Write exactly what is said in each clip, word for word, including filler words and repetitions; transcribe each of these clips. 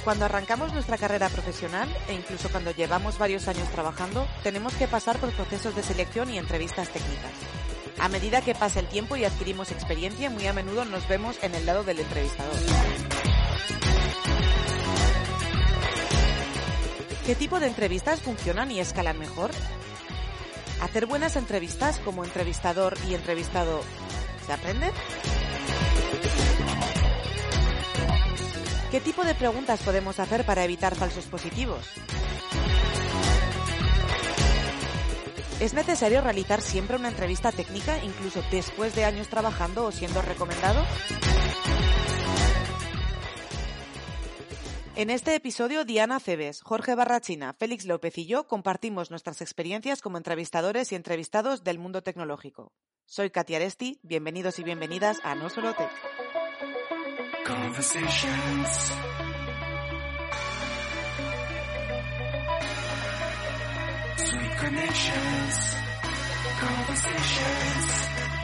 Cuando arrancamos nuestra carrera profesional, e incluso cuando llevamos varios años trabajando, tenemos que pasar por procesos de selección y entrevistas técnicas. A medida que pasa el tiempo y adquirimos experiencia, muy a menudo nos vemos en el lado del entrevistador. ¿Qué tipo de entrevistas funcionan y escalan mejor? ¿Hacer buenas entrevistas como entrevistador y entrevistado se aprende? ¿Qué tipo de preguntas podemos hacer para evitar falsos positivos? ¿Es necesario realizar siempre una entrevista técnica, incluso después de años trabajando o siendo recomendado? En este episodio, Diana Cebes, Jorge Barrachina, Félix López y yo compartimos nuestras experiencias como entrevistadores y entrevistados del mundo tecnológico. Soy Katia Aresti, bienvenidos y bienvenidas a No Solo Tech. Conversations. Sweet connections. Conversations.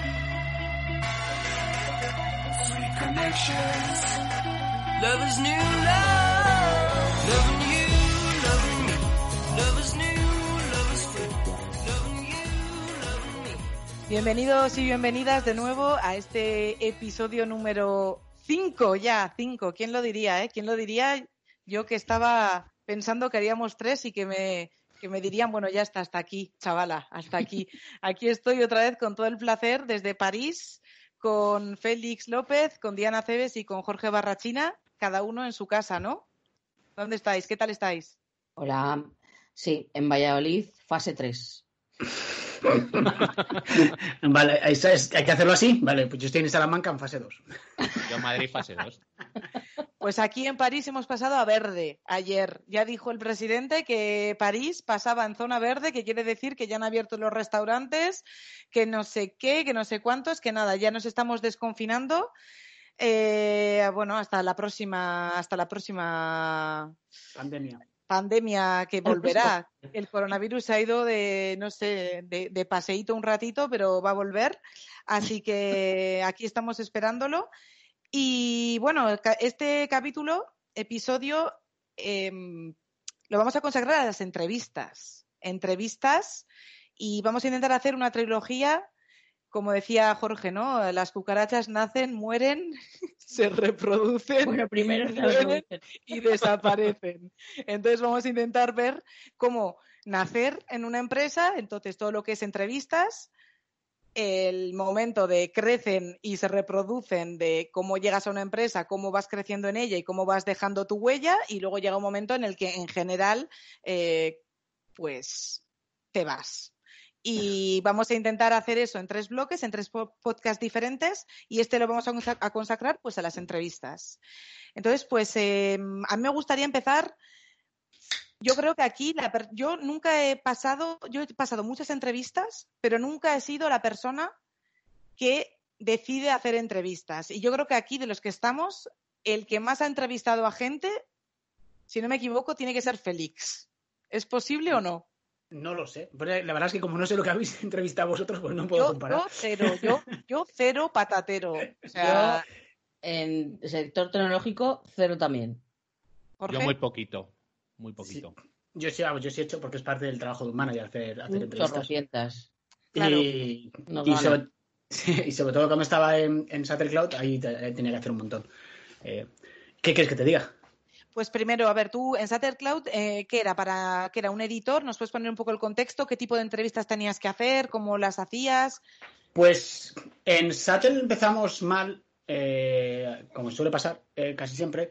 Sweet connections. Love is new love. Loving you, loving me. Love is new, love is free. Loving you, loving me. Bienvenidos y bienvenidas de nuevo a este episodio número cinco, ya, cinco. ¿Quién lo diría, eh? ¿Quién lo diría? Yo que estaba pensando que haríamos tres y que me, que me dirían, bueno, ya está, hasta aquí, chavala, hasta aquí. Aquí estoy otra vez con todo el placer desde París, con Félix López, con Diana Cebes y con Jorge Barrachina, cada uno en su casa, ¿no? ¿Dónde estáis? ¿Qué tal estáis? Hola, sí, en Valladolid, fase tres. Vale, hay que hacerlo así. Vale, pues yo estoy en Salamanca en fase dos. Yo en Madrid fase dos. Pues aquí en París hemos pasado a verde ayer. Ya dijo el presidente que París pasaba en zona verde, que quiere decir que ya han abierto los restaurantes, que no sé qué, que no sé cuántos, que nada, ya nos estamos desconfinando. Eh, bueno, hasta la próxima, hasta la próxima pandemia. pandemia que volverá. El coronavirus se ha ido de, no sé, de, de paseíto un ratito, pero va a volver. Así que aquí estamos esperándolo. Y bueno, este capítulo, episodio, eh, lo vamos a consagrar a las entrevistas. Entrevistas y vamos a intentar hacer una trilogía. Como decía Jorge, ¿no? Las cucarachas nacen, mueren, se reproducen, bueno, primero se mueren y desaparecen. Entonces vamos a intentar ver cómo nacer en una empresa, entonces todo lo que es entrevistas, el momento de crecen y se reproducen, de cómo llegas a una empresa, cómo vas creciendo en ella y cómo vas dejando tu huella, y luego llega un momento en el que en general, eh, pues, te vas. Y vamos a intentar hacer eso en tres bloques, en tres podcasts diferentes, y este lo vamos a consagrar pues a las entrevistas. Entonces, pues eh, a mí me gustaría empezar. Yo creo que aquí la per- yo nunca he pasado, yo he pasado muchas entrevistas, pero nunca he sido la persona que decide hacer entrevistas. Y yo creo que aquí de los que estamos, el que más ha entrevistado a gente, si no me equivoco, tiene que ser Félix. ¿Es posible o no? No lo sé. Pero la verdad es que como no sé lo que habéis entrevistado vosotros, pues no puedo yo, comparar. Yo cero, yo, yo cero patatero. O sea, yo en sector tecnológico, cero también. ¿Jorge? Yo muy poquito, muy poquito. Sí. Yo sí, yo sí he hecho porque es parte del trabajo de un manager hacer, hacer entrevistas. Chorrocientas. Claro. Y, No y, gana. sobre, y sobre todo cuando estaba en, en ShutterCloud, ahí te, tenía que hacer un montón. Eh, ¿Qué quieres que te diga? Pues primero, a ver, tú en ShutterCloud, eh, ¿qué era? Para, ¿qué era un editor? ¿Nos puedes poner un poco el contexto? ¿Qué tipo de entrevistas tenías que hacer? ¿Cómo las hacías? Pues en Shutter empezamos mal, eh, como suele pasar eh, casi siempre,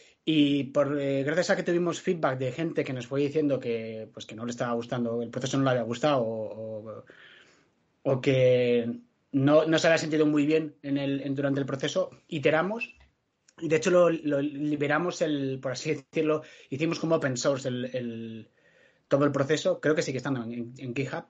y por eh, gracias a que tuvimos feedback de gente que nos fue diciendo que pues que no le estaba gustando, el proceso no le había gustado o, o, o que no, no se había sentido muy bien en el, en, durante el proceso, iteramos. Y de hecho lo, lo liberamos, el, por así decirlo, hicimos como open source el, el, todo el proceso, creo que sigue estando en, en GitHub,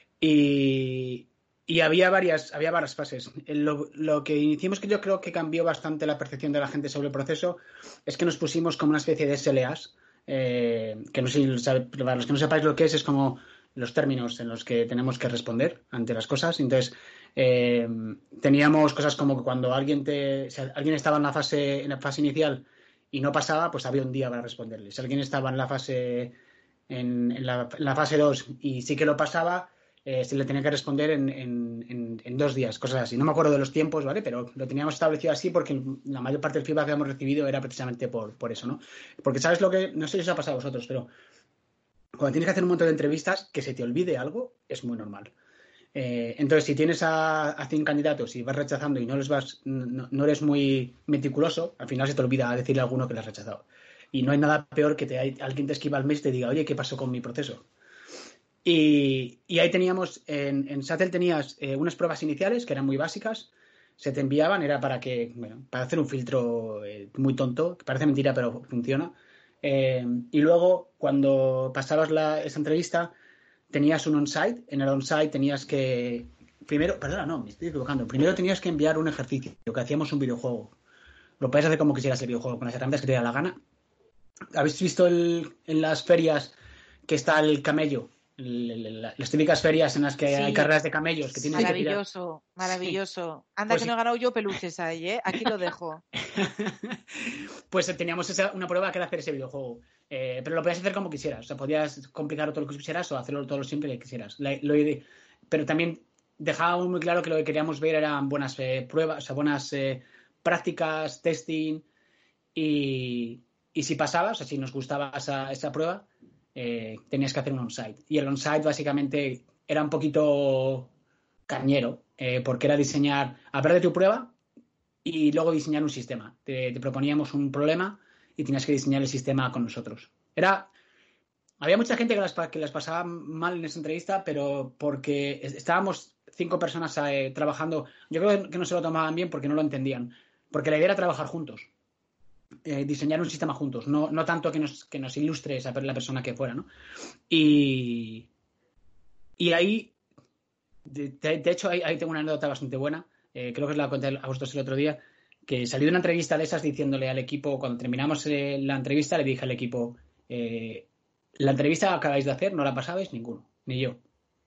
y, y había varias había varias fases. Lo, lo que hicimos, que yo creo que cambió bastante la percepción de la gente sobre el proceso, es que nos pusimos como una especie de S L As, eh, que no sé, para los que no sepáis lo que es, es como los términos en los que tenemos que responder ante las cosas. Entonces, eh, teníamos cosas como que cuando alguien te, si alguien estaba en la fase en la fase inicial y no pasaba, pues había un día para responderle. Si alguien estaba en la fase en, en, la, en la fase dos y sí que lo pasaba, eh, se le tenía que responder en, en, en, en dos días, cosas así. No me acuerdo de los tiempos, ¿vale? Pero lo teníamos establecido así porque la mayor parte del feedback que hemos recibido era precisamente por, por eso, ¿no? Porque sabes lo que, no sé si os ha pasado a vosotros, pero cuando tienes que hacer un montón de entrevistas, que se te olvide algo es muy normal. Eh, entonces, si tienes a, a cien candidatos y vas rechazando y no les vas, no, no eres muy meticuloso, al final se te olvida decirle a alguno que le has rechazado. Y no hay nada peor que te, alguien te esquiva al mes y te diga, oye, ¿qué pasó con mi proceso? Y, y ahí teníamos, en, en Sattel tenías eh, unas pruebas iniciales que eran muy básicas, se te enviaban, era para que, bueno, para hacer un filtro eh, muy tonto, que parece mentira pero funciona. Eh, y luego, cuando pasabas la, esa entrevista, tenías un on-site. En el on-site tenías que... Primero, perdona, no, me estoy equivocando. Primero tenías que enviar un ejercicio, que hacíamos un videojuego. Lo puedes hacer como quisieras el videojuego, con las herramientas que te dé la gana. ¿Habéis visto el, en las ferias que está el camello? El, el, las típicas ferias en las que sí. hay carreras de camellos que tienes maravilloso, que maravilloso. Sí. Anda pues que no he ganado yo peluches ahí, ¿eh? Aquí lo dejo. Pues teníamos esa, una prueba que era hacer ese videojuego. Eh, pero lo podías hacer como quisieras. O sea, podías complicarlo todo lo que quisieras o hacerlo todo lo simple que quisieras. La, lo, pero también dejábamos muy claro que lo que queríamos ver eran buenas eh, pruebas, o sea, buenas eh, prácticas, testing. Y, y si pasabas, o sea, si nos gustaba esa, esa prueba, eh, tenías que hacer un on-site. Y el on-site básicamente era un poquito cañero, eh, porque era diseñar, hablar de tu prueba y luego diseñar un sistema. Te, te proponíamos un problema y tenías que diseñar el sistema con nosotros. Era, había mucha gente que las, que las pasaba mal en esa entrevista, pero porque estábamos cinco personas eh, trabajando. Yo creo que no se lo tomaban bien porque no lo entendían. Porque la idea era trabajar juntos. Eh, diseñar un sistema juntos, no, no tanto que nos, que nos ilustre esa, la persona que fuera, ¿no? Y, y ahí, de, de hecho, ahí, ahí tengo una anécdota bastante buena, eh, creo que os la conté a vosotros el otro día, que salí de una entrevista de esas diciéndole al equipo, cuando terminamos eh, la entrevista, le dije al equipo, eh, la entrevista que acabáis de hacer no la pasabais ninguno, ni yo.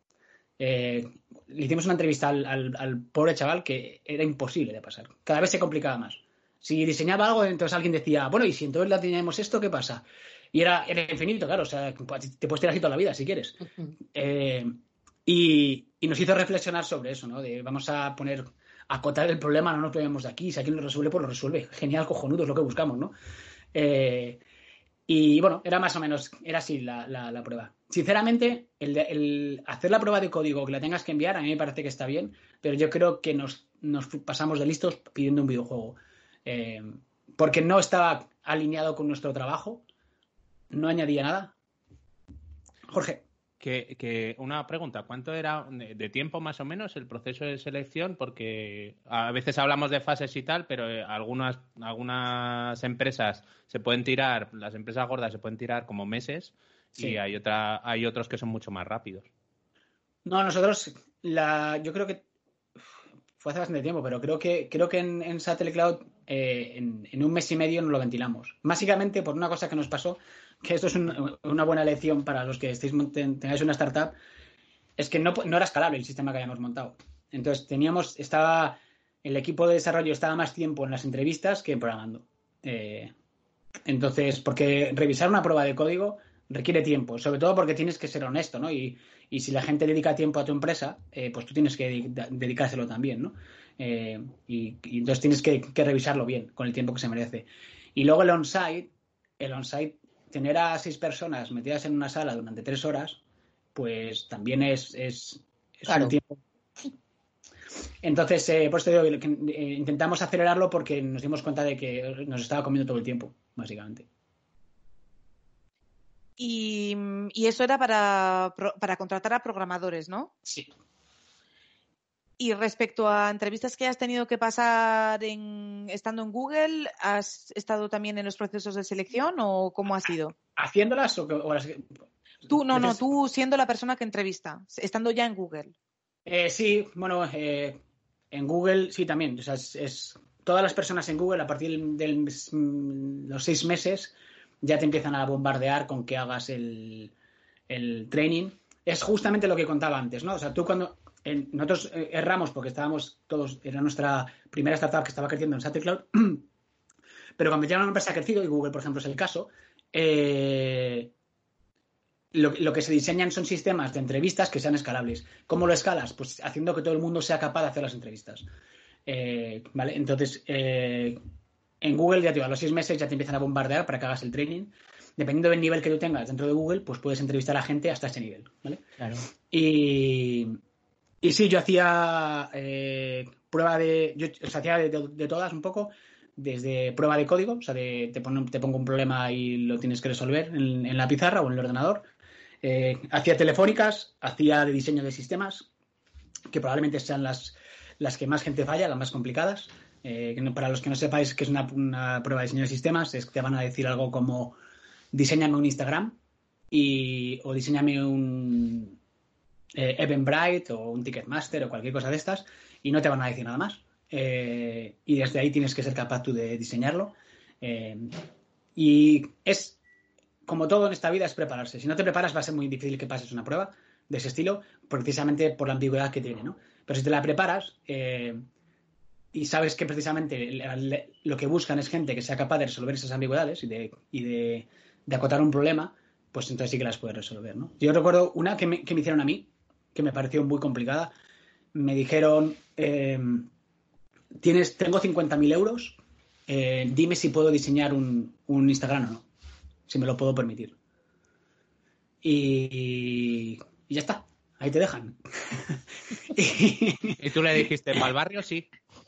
Eh, le hicimos una entrevista al, al, al pobre chaval que era imposible de pasar, cada vez se complicaba más. Si diseñaba algo, entonces alguien decía, bueno, y si entonces la diseñamos esto, ¿qué pasa? Y era, era infinito, claro, o sea, te puedes tirar así toda la vida si quieres. Uh-huh. Eh, y, y nos hizo reflexionar sobre eso, ¿no? De vamos a poner, a acotar el problema, no nos ponemos de aquí, si alguien lo resuelve, pues lo resuelve. Genial, cojonudo, es lo que buscamos, ¿no? Eh, y bueno, era más o menos, era así la, la, la prueba. Sinceramente, el, de, el hacer la prueba de código que la tengas que enviar, a mí me parece que está bien, pero yo creo que nos, nos pasamos de listos pidiendo un videojuego. Eh, porque no estaba alineado con nuestro trabajo, no añadía nada. Jorge. Que, que una pregunta, ¿cuánto era de, de tiempo más o menos el proceso de selección? Porque a veces hablamos de fases y tal, pero algunas, algunas empresas se pueden tirar, las empresas gordas se pueden tirar como meses, sí. Y hay, otra, hay otros que son mucho más rápidos. No, nosotros, la, yo creo que fue hace bastante tiempo, pero creo que creo que en, en Sattel Cloud eh, en, en un mes y medio nos lo ventilamos. Básicamente por una cosa que nos pasó, que esto es un, una buena lección para los que estéis tengáis una startup, es que no, no era escalable el sistema que habíamos montado. Entonces teníamos, estaba el equipo de desarrollo estaba más tiempo en las entrevistas que programando. Eh, entonces, porque revisar una prueba de código requiere tiempo, sobre todo porque tienes que ser honesto, ¿no? Y, y si la gente dedica tiempo a tu empresa, eh, pues tú tienes que de- dedicárselo también, ¿no? Eh, y, y entonces tienes que, que revisarlo bien, con el tiempo que se merece. Y luego el on-site, el on-site, tener a seis personas metidas en una sala durante tres horas, pues también es, es, es Claro. un tiempo. Entonces, eh, por eso te digo que eh, intentamos acelerarlo porque nos dimos cuenta de que nos estaba comiendo todo el tiempo, básicamente. Y, y eso era para, para contratar a programadores, ¿no? Sí. Y respecto a entrevistas que has tenido que pasar en, estando en Google, ¿has estado también en los procesos de selección o cómo ha sido? ¿Haciéndolas o, o las Tú, no, no, veces... tú siendo la persona que entrevista, estando ya en Google. Eh, sí, bueno, eh, en Google sí también. O sea, es, es todas las personas en Google a partir de los seis meses ya te empiezan a bombardear con que hagas el, el training. Es justamente lo que contaba antes, ¿no? O sea, tú cuando... En, nosotros eh, erramos porque estábamos todos... Era nuestra primera startup que estaba creciendo en Sattel Cloud. Pero cuando ya una empresa ha crecido, y Google, por ejemplo, es el caso, eh, lo, lo que se diseñan son sistemas de entrevistas que sean escalables. ¿Cómo lo escalas? Pues haciendo que todo el mundo sea capaz de hacer las entrevistas. Eh, ¿vale? Entonces, eh, en Google, ya te digo, a los seis meses ya te empiezan a bombardear para que hagas el training. Dependiendo del nivel que tú tengas dentro de Google, pues puedes entrevistar a gente hasta ese nivel, ¿vale? Claro. Y, y sí, yo hacía eh, prueba de... Yo o sea, hacía de, de, de todas un poco, desde prueba de código, o sea, de, te, pon, te pongo un problema y lo tienes que resolver en, en la pizarra o en el ordenador. Eh, hacía telefónicas, hacía de diseño de sistemas, que probablemente sean las, las que más gente falla, las más complicadas. Eh, para los que no sepáis qué es una, una prueba de diseño de sistemas, es que te van a decir algo como diséñame un Instagram y, o diséñame un eh, Eventbrite o un Ticketmaster o cualquier cosa de estas y no te van a decir nada más. Eh, y desde ahí tienes que ser capaz tú de diseñarlo. Eh, y es, como todo en esta vida, es prepararse. Si no te preparas va a ser muy difícil que pases una prueba de ese estilo, precisamente por la ambigüedad que tiene, ¿no? Pero si te la preparas eh, y sabes que precisamente lo que buscan es gente que sea capaz de resolver esas ambigüedades y de, y de, de acotar un problema, pues entonces sí que las puedes resolver, ¿no? Yo recuerdo una que me, que me hicieron a mí, que me pareció muy complicada. Me dijeron, eh, tienes, tengo cincuenta mil euros, eh, dime si puedo diseñar un, un Instagram o no, si me lo puedo permitir. Y, y ya está, ahí te dejan. y... ¿Y tú le dijiste, para el barrio? Sí.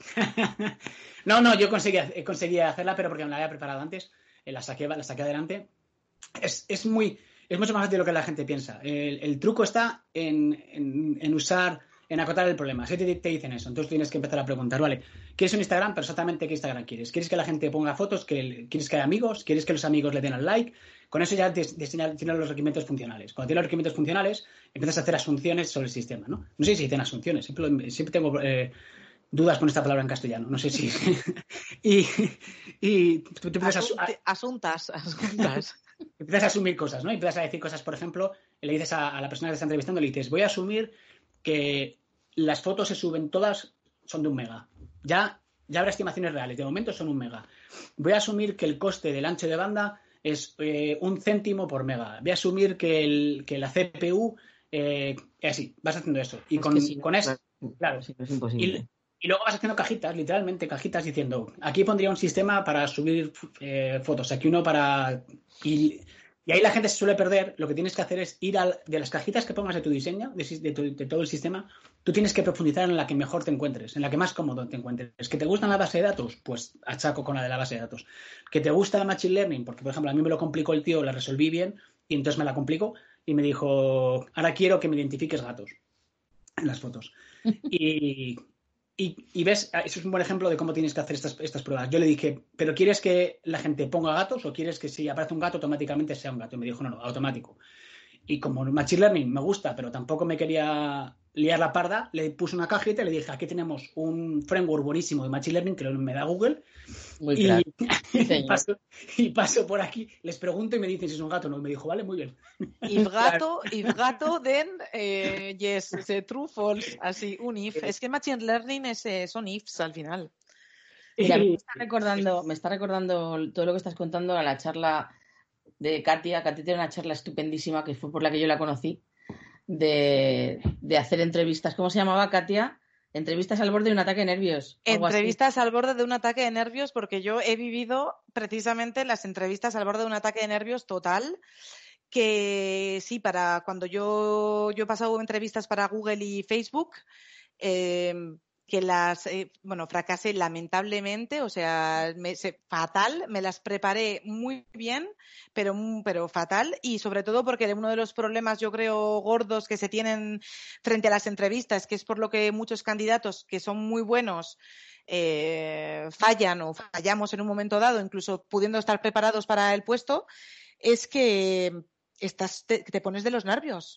no, no, yo conseguí, conseguí hacerla, pero porque me la había preparado antes, eh, la saqué, la saqué adelante. Es, es muy, es mucho más fácil de lo que la gente piensa. El, el truco está en, en, en usar, en acotar el problema. Si te, te dicen eso, entonces tienes que empezar a preguntar, vale, ¿quieres un Instagram? Pero exactamente qué Instagram quieres. ¿Quieres que la gente ponga fotos? ¿Quieres que haya amigos? ¿Quieres que los amigos le den al like? Con eso ya tienes los requerimientos funcionales. Cuando tienes los requerimientos funcionales, empiezas a hacer asunciones sobre el sistema, ¿no? No sé si dicen asunciones, siempre, siempre tengo eh, dudas con esta palabra en castellano, no sé si... y, y tú, tú empiezas Asunti, a... Asuntas, asuntas. Empiezas a asumir cosas, ¿no? Y empiezas a decir cosas, por ejemplo, le dices a, a la persona que te está entrevistando, le dices, voy a asumir que las fotos se suben todas, son de un mega. Ya, ya habrá estimaciones reales, de momento son un mega. Voy a asumir que el coste del ancho de banda es eh, un céntimo por mega. Voy a asumir que, el, que la C P U, eh, así, vas haciendo eso. Y es con, sí, con eso, claro. Sí, es imposible. Y, y luego vas haciendo cajitas, literalmente cajitas, diciendo, aquí pondría un sistema para subir eh, fotos, aquí uno para... Y, y ahí la gente se suele perder. Lo que tienes que hacer es ir a de las cajitas que pongas de tu diseño, de, de, tu, de todo el sistema, tú tienes que profundizar en la que mejor te encuentres, en la que más cómodo te encuentres. ¿Que te gusta la base de datos? Pues achaco con la de la base de datos. ¿Que te gusta el Machine Learning? Porque, por ejemplo, a mí me lo complicó el tío, la resolví bien y entonces me la complicó y me dijo, ahora quiero que me identifiques gatos en las fotos. Y... Y, y ves, eso es un buen ejemplo de cómo tienes que hacer estas, estas pruebas. Yo le dije, ¿pero quieres que la gente ponga gatos o quieres que si aparece un gato automáticamente sea un gato? Y me dijo, no, no, automático. Y como Machine Learning me gusta, pero tampoco me quería liar la parda, le puse una cajita y le dije, aquí tenemos un framework buenísimo de Machine Learning que me da Google. Muy y, claro. y, paso, y paso por aquí, les pregunto y me dicen si es un gato o no. Y me dijo, vale, muy bien. If gato, if gato, then eh, yes, true, false, así, un if. Es que Machine Learning es, son ifs al final. Mira, me está recordando, me está recordando todo lo que estás contando a la charla de Katia. Katia tiene una charla estupendísima que fue por la que yo la conocí, de, de hacer entrevistas. ¿Cómo se llamaba, Katia? Entrevistas al borde de un ataque de nervios. Entrevistas al borde de un ataque de nervios, porque yo he vivido precisamente las entrevistas al borde de un ataque de nervios total. Que sí, para cuando yo, yo he pasado entrevistas para Google y Facebook, eh, que las, eh, bueno, fracasé lamentablemente, o sea, me, se, fatal, me las preparé muy bien, pero, pero fatal, y sobre todo porque uno de los problemas, yo creo, gordos que se tienen frente a las entrevistas, que es por lo que muchos candidatos que son muy buenos eh, fallan o fallamos en un momento dado, incluso pudiendo estar preparados para el puesto, es que estás, te, te pones de los nervios.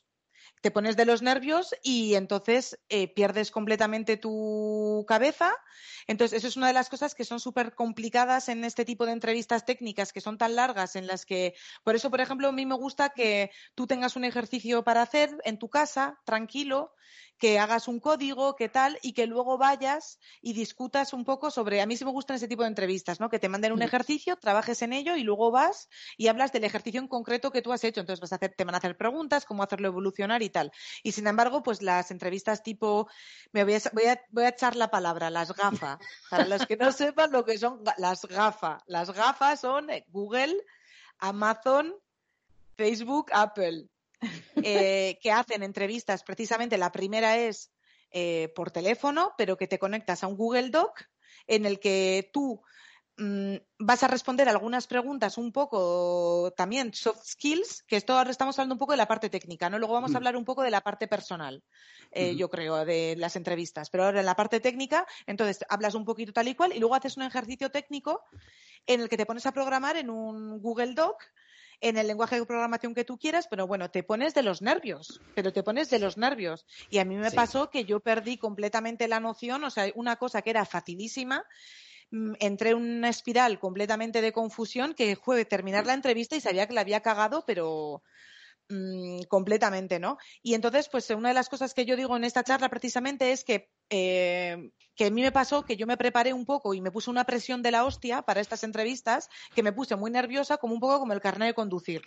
te pones de los nervios y entonces eh, pierdes completamente tu cabeza. Entonces, eso es una de las cosas que son súper complicadas en este tipo de entrevistas técnicas que son tan largas, en las que, por eso, por ejemplo, a mí me gusta que tú tengas un ejercicio para hacer en tu casa, tranquilo, que hagas un código, que tal, y que luego vayas y discutas un poco sobre, a mí sí me gustan ese tipo de entrevistas, ¿no? Que te manden un ejercicio, trabajes en ello y luego vas y hablas del ejercicio en concreto que tú has hecho. Entonces vas a hacer, te van a hacer preguntas, cómo hacerlo evolucionar y tal. Y sin embargo, pues las entrevistas tipo, me voy a, voy a, voy a echar la palabra, las gafas. Para los que no sepan lo que son las gafas. Las gafas son Google, Amazon, Facebook, Apple. Eh, que hacen entrevistas, precisamente la primera es eh, por teléfono, pero que te conectas a un Google Doc en el que tú mmm, vas a responder algunas preguntas un poco también soft skills, que esto ahora estamos hablando un poco de la parte técnica, ¿no? Luego vamos a hablar un poco de la parte personal, eh, uh-huh. yo creo, de las entrevistas, pero ahora en la parte técnica, entonces hablas un poquito tal y cual y luego haces un ejercicio técnico en el que te pones a programar en un Google Doc en el lenguaje de programación que tú quieras, pero bueno, te pones de los nervios, pero te pones de los nervios. Y a mí me sí. pasó que yo perdí completamente la noción, o sea, una cosa que era facilísima, entré en una espiral completamente de confusión que fue terminar la entrevista y sabía que la había cagado, pero mmm, completamente, ¿no? Y entonces, pues una de las cosas que yo digo en esta charla precisamente es que, eh, que a mí me pasó que yo me preparé un poco y me puse una presión de la hostia para estas entrevistas, que me puse muy nerviosa, como un poco como el carnet de conducir.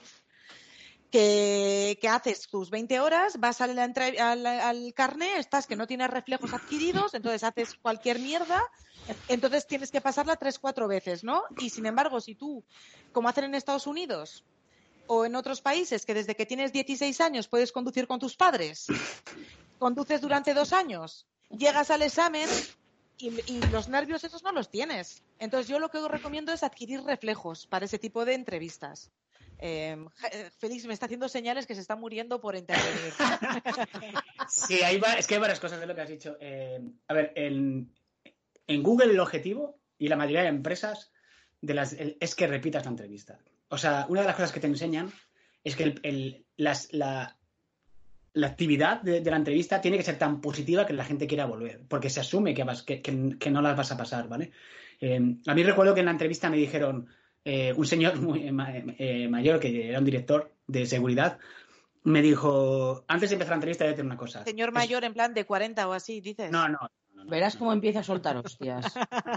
Que, que haces tus veinte horas, vas al, al, al carnet, estás que no tienes reflejos adquiridos, entonces haces cualquier mierda, entonces tienes que pasarla tres, cuatro veces, ¿no? Y sin embargo, si tú, como hacen en Estados Unidos o en otros países, que desde que tienes dieciséis años puedes conducir con tus padres, conduces durante dos años, llegas al examen y, y los nervios esos no los tienes. Entonces yo lo que os recomiendo es adquirir reflejos para ese tipo de entrevistas. Eh, Félix me está haciendo señales que se está muriendo por intervenir. Sí, hay, es que hay varias cosas de lo que has dicho. Eh, a ver, en, en Google el objetivo, y la mayoría de empresas, de las, el, es que repitas la entrevista. O sea, una de las cosas que te enseñan es que el, el, las, la, la actividad de, de la entrevista tiene que ser tan positiva que la gente quiera volver, porque se asume que, vas, que, que, que no las vas a pasar, ¿vale? Eh, a mí recuerdo que en la entrevista me dijeron eh, un señor muy eh, mayor, que era un director de seguridad, me dijo, antes de empezar la entrevista, voy a decir una cosa. Señor mayor, es... en plan de cuarenta o así, dices. No, no. no, no Verás no. cómo empieza a soltar hostias.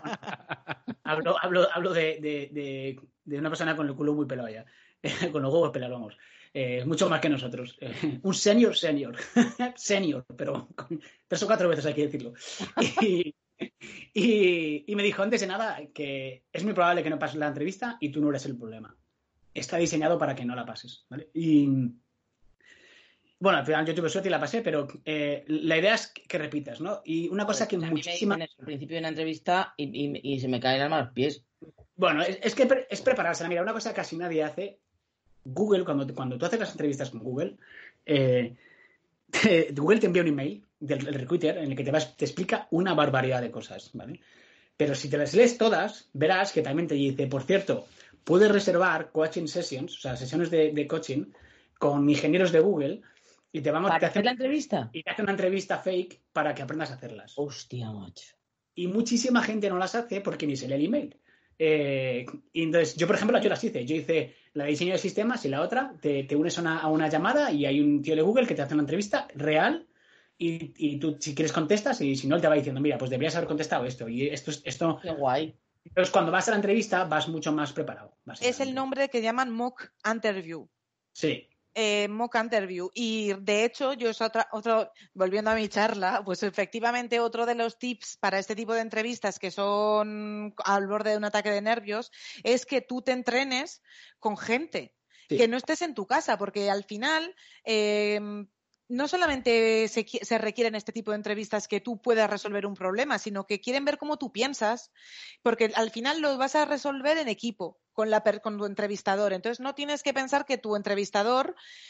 hablo hablo, hablo de, de, de, de una persona con el culo muy pelado ya, con los huevos pelados, vamos. Eh, mucho más que nosotros. Eh, un senior, senior. Senior, pero con tres o cuatro veces hay que decirlo. Y, y, y me dijo, antes de nada, que es muy probable que no pases la entrevista y tú no eres el problema. Está diseñado para que no la pases, ¿vale? Y bueno, al final yo tuve suerte y la pasé, pero eh, la idea es que, que repitas, ¿no? Y una cosa pues, que muchísima... al principio de una entrevista y, y, y se me cae el alma a los pies. Bueno, es, es que pre- es preparársela. Mira, una cosa que casi nadie hace, Google, cuando, cuando tú haces las entrevistas con Google, eh, te, Google te envía un email del, del recruiter en el que te, vas, te explica una barbaridad de cosas, ¿vale? Pero si te las lees todas, verás que también te dice, por cierto, puedes reservar coaching sessions, o sea, sesiones de, de coaching con ingenieros de Google y te vamos ¿Para a hacer la entrevista? Y te hace una entrevista fake para que aprendas a hacerlas. Hostia, macho. Y muchísima gente no las hace porque ni se lee el email. Eh, y entonces, yo, por ejemplo, yo las hice. Yo hice la de diseño de sistemas y la otra, te, te unes a una, a una llamada y hay un tío de Google que te hace una entrevista real y, y tú, si quieres, contestas y si no, él te va diciendo, mira, pues deberías haber contestado esto. Y esto, esto... Qué guay. Entonces, cuando vas a la entrevista, vas mucho más preparado. Es el nombre que llaman mock interview. Sí. Eh, mock interview. Y de hecho, yo es otra, otro, volviendo a mi charla, pues efectivamente otro de los tips para este tipo de entrevistas que son al borde de un ataque de nervios es que tú te entrenes con gente, sí. Que no estés en tu casa, porque al final eh, no solamente se, se requieren este tipo de entrevistas que tú puedas resolver un problema, sino que quieren ver cómo tú piensas, porque al final lo vas a resolver en equipo con, la, con tu entrevistador. Entonces no tienes que pensar que tu entrevistador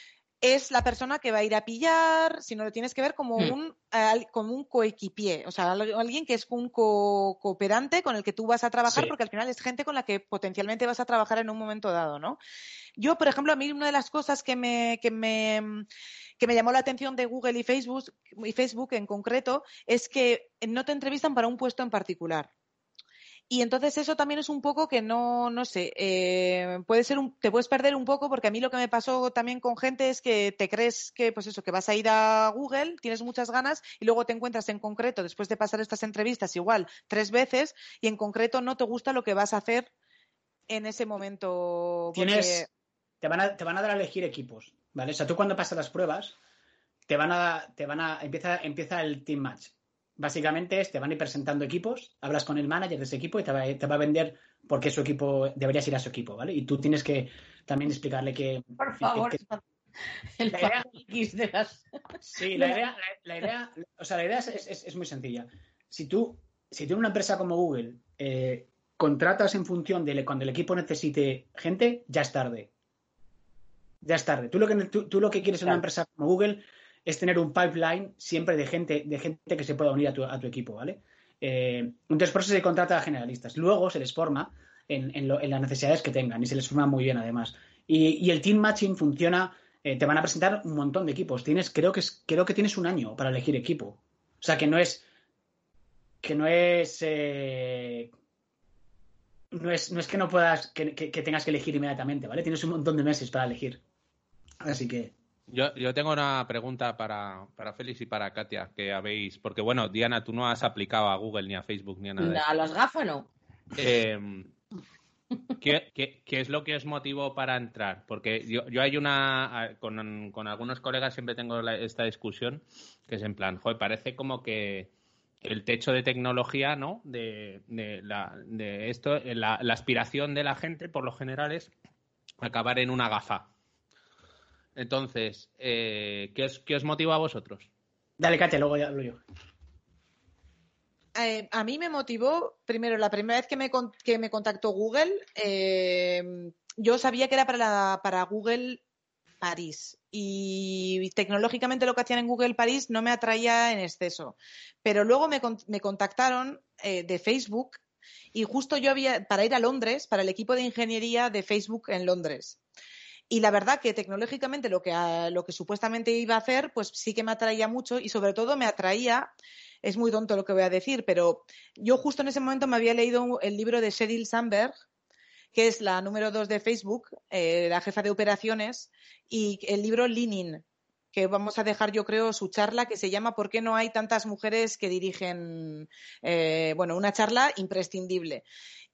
es la persona que va a ir a pillar, sino lo tienes que ver como Mm. un, eh, como un coequipier, o sea, al- alguien que es un co- cooperante con el que tú vas a trabajar, Sí. porque al final es gente con la que potencialmente vas a trabajar en un momento dado, ¿no? Yo, por ejemplo, a mí una de las cosas que me, que me, que me llamó la atención de Google y Facebook, y Facebook en concreto, es que no te entrevistan para un puesto en particular. Y entonces eso también es un poco que no, no sé, eh, puede ser un, te puedes perder un poco, porque a mí lo que me pasó también con gente es que te crees que, pues eso, que vas a ir a Google, tienes muchas ganas y luego te encuentras en concreto, después de pasar estas entrevistas igual tres veces, y en concreto no te gusta lo que vas a hacer en ese momento. Porque... Tienes, te van a, te van a dar a elegir equipos, ¿vale? O sea, tú cuando pasas las pruebas, te van a, te van a, empieza, empieza el team match. Básicamente es, te van a ir presentando equipos, hablas con el manager de ese equipo y te va, te va a vender por qué su equipo, deberías ir a su equipo, ¿vale? Y tú tienes que también explicarle que... Por favor, que- que- el la idea- X de las... Sí, la idea, la, la idea, o sea, la idea es, es- es muy sencilla. Si tú, si tú en una empresa como Google eh, contratas en función de le- cuando el equipo necesite gente, ya es tarde. Ya es tarde. Tú lo que, tú, tú lo que quieres en una Claro. empresa como Google es tener un pipeline siempre de gente, de gente que se pueda unir a tu, a tu equipo, ¿vale? Eh, entonces, por eso se contrata a generalistas. Luego se les forma en, en, lo, en las necesidades que tengan y se les forma muy bien, además. Y, y el team matching funciona, eh, te van a presentar un montón de equipos. Tienes, creo que es, creo que tienes un año para elegir equipo. O sea, que no es que no es eh, no es, no es que no puedas que, que, que tengas que elegir inmediatamente, ¿vale? Tienes un montón de meses para elegir. Así que Yo, yo tengo una pregunta para, para Félix y para Katia, que habéis, porque bueno, Diana, tú no has aplicado a Google ni a Facebook ni a nada de A eso. las gafas no. Eh, ¿qué, qué, qué es lo que os motivó para entrar? Porque yo, yo hay una, con, con algunos colegas siempre tengo la- esta discusión, que es en plan, joder, parece como que el techo de tecnología, ¿no? De, de, la, de esto, la, la aspiración de la gente, por lo general, es acabar en una gafa. Entonces, eh, ¿qué, os, ¿qué os motiva a vosotros? dale, Katia, luego ya hablo yo. Eh, a mí me motivó, primero, la primera vez que me, con- que me contactó Google, eh, yo sabía que era para, la, para Google París, y tecnológicamente lo que hacían en Google París no me atraía en exceso. Pero luego me, con- me contactaron eh, de Facebook, y justo yo había, para ir a Londres, para el equipo de ingeniería de Facebook en Londres. Y la verdad que tecnológicamente lo que, a- lo que supuestamente iba a hacer, pues sí que me atraía mucho, y sobre todo me atraía, es muy tonto lo que voy a decir, pero yo justo en ese momento me había leído el libro de Sheryl Sandberg, que es la número dos de Facebook, eh, la jefa de operaciones, y el libro Lean, que vamos a dejar, yo creo, su charla, que se llama ¿Por qué no hay tantas mujeres que dirigen? Eh, bueno, una charla imprescindible.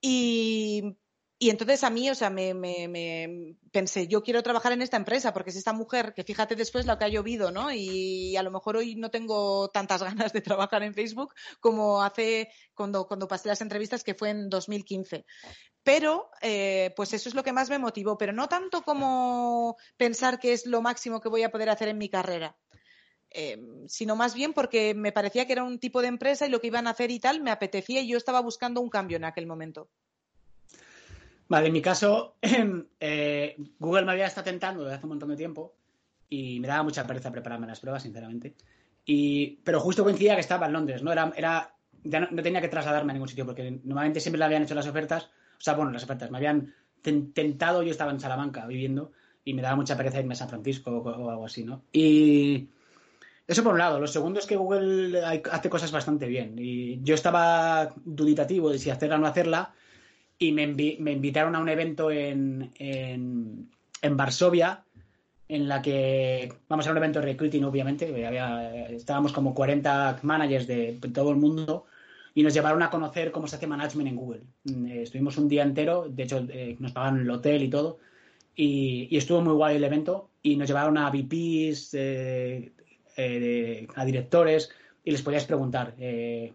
Y, y entonces a mí, o sea, me, me, me pensé, yo quiero trabajar en esta empresa, porque es esta mujer que, fíjate después lo que ha llovido, ¿no? Y a lo mejor hoy no tengo tantas ganas de trabajar en Facebook como hace cuando, cuando pasé las entrevistas, que fue en dos mil quince. Pero, eh, pues eso es lo que más me motivó, pero no tanto como pensar que es lo máximo que voy a poder hacer en mi carrera, eh, sino más bien porque me parecía que era un tipo de empresa y lo que iban a hacer y tal, me apetecía, y yo estaba buscando un cambio en aquel momento. Vale, en mi caso, eh, Google me había estado tentando desde hace un montón de tiempo y me daba mucha pereza prepararme las pruebas, sinceramente. Y, pero justo coincidía que estaba en Londres, ¿no? Era, era, ya no, no tenía que trasladarme a ningún sitio, porque normalmente siempre le habían hecho las ofertas, o sea, bueno, las ofertas, me habían ten- tentado, yo estaba en Salamanca viviendo y me daba mucha pereza irme a San Francisco o, o algo así, ¿no? Y eso por un lado. Lo segundo es que Google hace cosas bastante bien y yo estaba duditativo de si hacerla o no hacerla. Y me, envi- me invitaron a un evento en, en, en Varsovia, en la que, vamos a un evento de recruiting, obviamente, había, estábamos como cuarenta managers de todo el mundo y nos llevaron a conocer cómo se hace management en Google. Eh, estuvimos un día entero, de hecho eh, nos pagaron el hotel y todo, y, y estuvo muy guay el evento, y nos llevaron a V Ps, eh, eh, de- a directores, y les podías preguntar. Eh,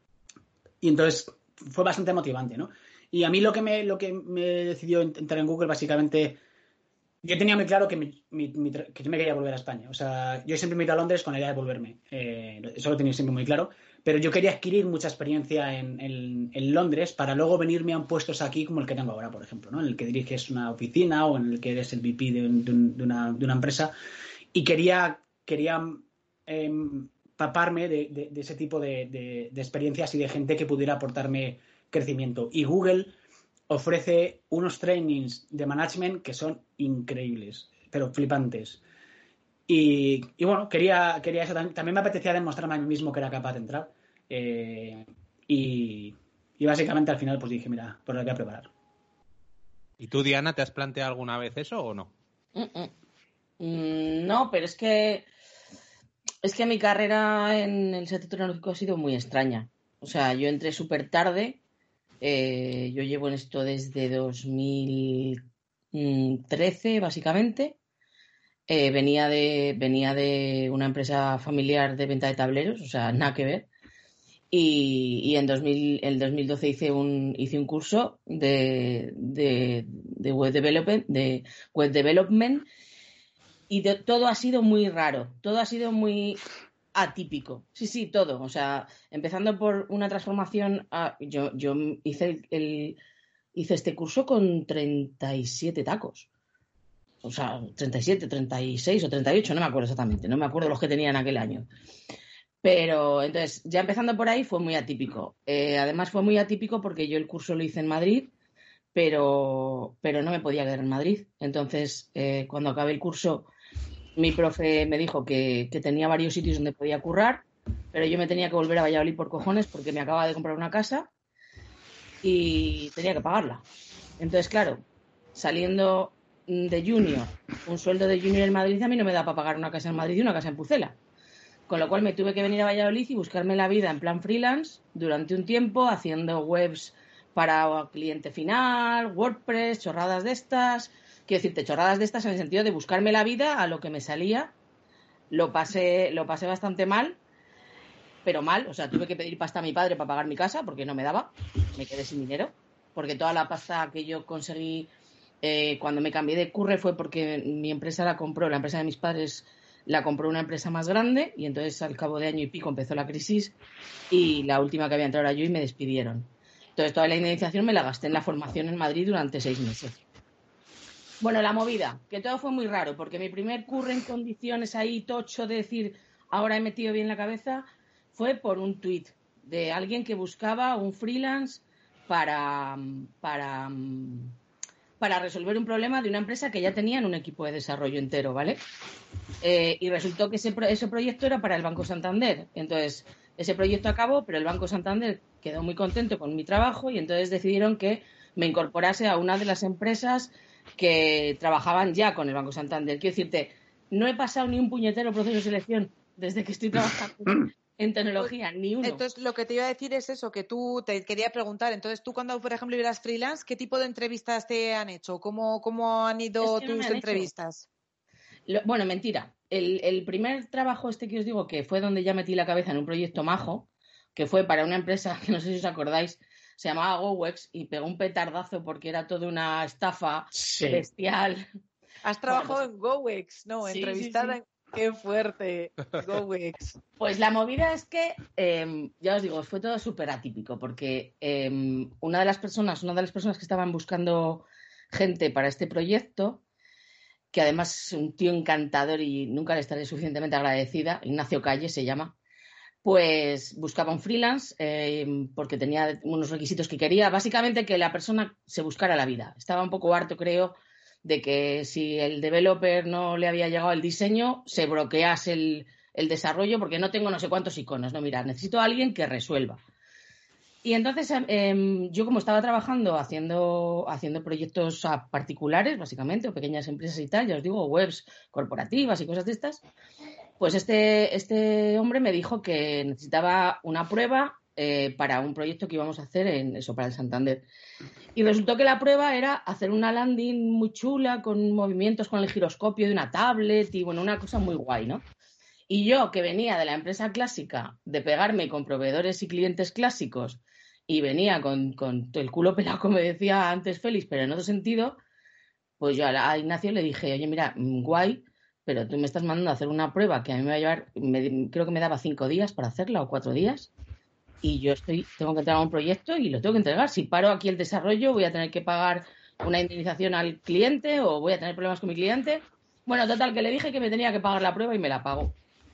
y entonces fue bastante motivante, ¿no? Y a mí lo que me, lo que me decidió entrar en Google, básicamente, yo tenía muy claro que, mi, mi, mi, que yo me quería volver a España. O sea, yo siempre me he ido a Londres con la idea de volverme. Eh, eso lo tenía siempre muy claro. Pero yo quería adquirir mucha experiencia en, en, en Londres para luego venirme a puestos aquí como el que tengo ahora, por ejemplo, ¿no? En el que diriges una oficina o en el que eres el V P de, de, un, de, una, de una empresa. y quería, quería eh, paparme de, de, de ese tipo de, de, de experiencias y de gente que pudiera aportarme crecimiento. Y Google ofrece unos trainings de management que son increíbles, pero flipantes. Y, y bueno, quería, quería eso. También me apetecía demostrarme a mí mismo que era capaz de entrar. Eh, y, y básicamente al final pues dije, mira, pues lo voy a preparar. ¿Y tú, Diana, te has planteado alguna vez eso o no? Mm-mm. Mm, no, pero es que es que mi carrera en el sector tecnológico ha sido muy extraña. O sea, yo entré súper tarde. Eh, yo llevo en esto desde dos mil trece, básicamente. Eh, venía de, venía de una empresa familiar de venta de tableros, o sea, nada que ver. Y, y en dos mil, el dos mil doce hice un, hice un curso de, de, de web development, de web development y de, todo ha sido muy raro, todo ha sido muy atípico. Sí, sí, todo. O sea, empezando por una transformación, a, yo, yo hice el, el hice este curso con treinta y siete tacos. O sea, treinta y siete, treinta y seis o treinta y ocho, no me acuerdo exactamente, no me acuerdo los que tenía en aquel año. Pero entonces, ya empezando por ahí, fue muy atípico. Eh, además, fue muy atípico porque yo el curso lo hice en Madrid, pero, pero no me podía quedar en Madrid. Entonces, eh, cuando acabé el curso, mi profe me dijo que, que tenía varios sitios donde podía currar, pero yo me tenía que volver a Valladolid por cojones porque me acababa de comprar una casa y tenía que pagarla. Entonces, claro, saliendo de junior, un sueldo de junior en Madrid a mí no me da para pagar una casa en Madrid y una casa en Pucela. Con lo cual me tuve que venir a Valladolid y buscarme la vida en plan freelance durante un tiempo, haciendo webs para cliente final, WordPress, chorradas de estas. Quiero decirte, chorradas de estas en el sentido de buscarme la vida a lo que me salía. Lo pasé, lo pasé bastante mal, pero mal. O sea, tuve que pedir pasta a mi padre para pagar mi casa porque no me daba. Me quedé sin dinero. Porque toda la pasta que yo conseguí eh, cuando me cambié de curre fue porque mi empresa la compró, la empresa de mis padres la compró una empresa más grande y entonces al cabo de año y pico empezó la crisis y la última que había entrado era yo y me despidieron. Entonces toda la indemnización me la gasté en la formación en Madrid durante seis meses. Bueno, la movida, que todo fue muy raro porque mi primer curre en condiciones ahí tocho de decir ahora he metido bien la cabeza fue por un tuit de alguien que buscaba un freelance para, para, para resolver un problema de una empresa que ya tenían un equipo de desarrollo entero, ¿vale? Eh, y resultó que ese, ese proyecto era para el Banco Santander. Entonces, ese proyecto acabó, pero el Banco Santander quedó muy contento con mi trabajo y entonces decidieron que me incorporase a una de las empresas que trabajaban ya con el Banco Santander. Quiero decirte, no he pasado ni un puñetero proceso de selección desde que estoy trabajando en tecnología, ni uno. Entonces, lo que te iba a decir es eso, que tú te quería preguntar. Entonces, tú cuando, por ejemplo, eras freelance, ¿qué tipo de entrevistas te han hecho? ¿Cómo, cómo han ido Es que no tus me han entrevistas? Lo, bueno, mentira. El, el primer trabajo este que os digo, que fue donde ya metí la cabeza en un proyecto majo, que fue para una empresa que no sé si os acordáis, se llamaba GoWex y pegó un petardazo porque era toda una estafa Sí. bestial. Has trabajado Bueno, en GoWex, ¿no? sí, Entrevistada sí, sí. en... ¡Qué fuerte! GoWex. Pues la movida es que, eh, ya os digo, fue todo súper atípico porque eh, una de las personas, una de las personas que estaban buscando gente para este proyecto, que además es un tío encantador y nunca le estaré suficientemente agradecida, Ignacio Calle se llama, pues buscaba un freelance eh, porque tenía unos requisitos que quería, básicamente que la persona se buscara la vida. Estaba un poco harto, creo, de que si el developer no le había llegado el diseño, se bloquease el, el desarrollo porque no tengo no sé cuántos iconos. No, mira, necesito a alguien que resuelva. Y entonces eh, yo como estaba trabajando haciendo, haciendo proyectos a particulares, básicamente, o pequeñas empresas y tal, ya os digo, webs corporativas y cosas de estas, pues este, este hombre me dijo que necesitaba una prueba eh, para un proyecto que íbamos a hacer en eso, para el Santander. Y resultó que la prueba era hacer una landing muy chula con movimientos con el giroscopio de una tablet y bueno, una cosa muy guay, ¿no? Y yo, que venía de la empresa clásica, de pegarme con proveedores y clientes clásicos, y venía con, con el culo pelado, como decía antes Félix, pero en otro sentido, pues yo a, a Ignacio le dije, oye, mira, guay, pero tú me estás mandando a hacer una prueba que a mí me va a llevar, me, creo que me daba cinco días para hacerla o cuatro días, y yo estoy tengo que entregar un proyecto y lo tengo que entregar. Si paro aquí el desarrollo, voy a tener que pagar una indemnización al cliente o voy a tener problemas con mi cliente. Bueno, total, que le dije que me tenía que pagar la prueba y me la pagó.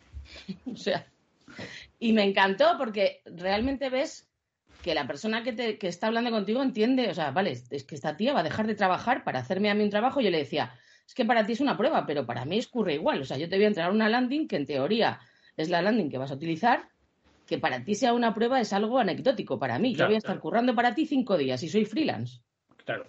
O sea, y me encantó porque realmente ves que la persona que, te, que está hablando contigo entiende, o sea, vale, es que esta tía va a dejar de trabajar para hacerme a mí un trabajo. Yo le decía, es que para ti es una prueba, pero para mí ocurre igual. O sea, yo te voy a entregar una landing que en teoría es la landing que vas a utilizar, que para ti sea una prueba es algo anecdótico para mí. Claro, yo voy a estar claro. currando para ti cinco días y soy freelance. Claro.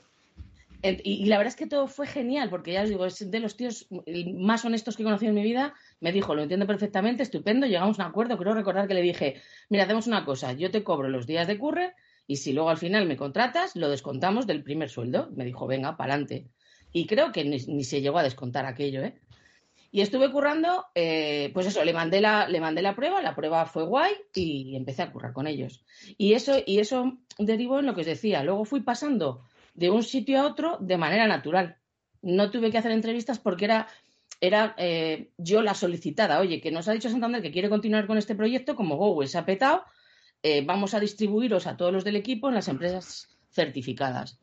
Y, y la verdad es que todo fue genial, porque ya os digo, es de los tíos más honestos que he conocido en mi vida. Me dijo, lo entiendo perfectamente, estupendo, llegamos a un acuerdo. Creo recordar que le dije, mira, hacemos una cosa, yo te cobro los días de curre y si luego al final me contratas, lo descontamos del primer sueldo. Me dijo, venga, pa'lante. Y creo que ni, ni se llegó a descontar aquello, ¿eh? Y estuve currando, eh, pues eso, le mandé, la, le mandé la prueba, la prueba fue guay y empecé a currar con ellos. Y eso, y eso derivó en lo que os decía. Luego fui pasando de un sitio a otro de manera natural. No tuve que hacer entrevistas porque era, era eh, yo la solicitada. Oye, que nos ha dicho Santander que quiere continuar con este proyecto, como Google se ha petado, eh, vamos a distribuiros a todos los del equipo en las empresas certificadas.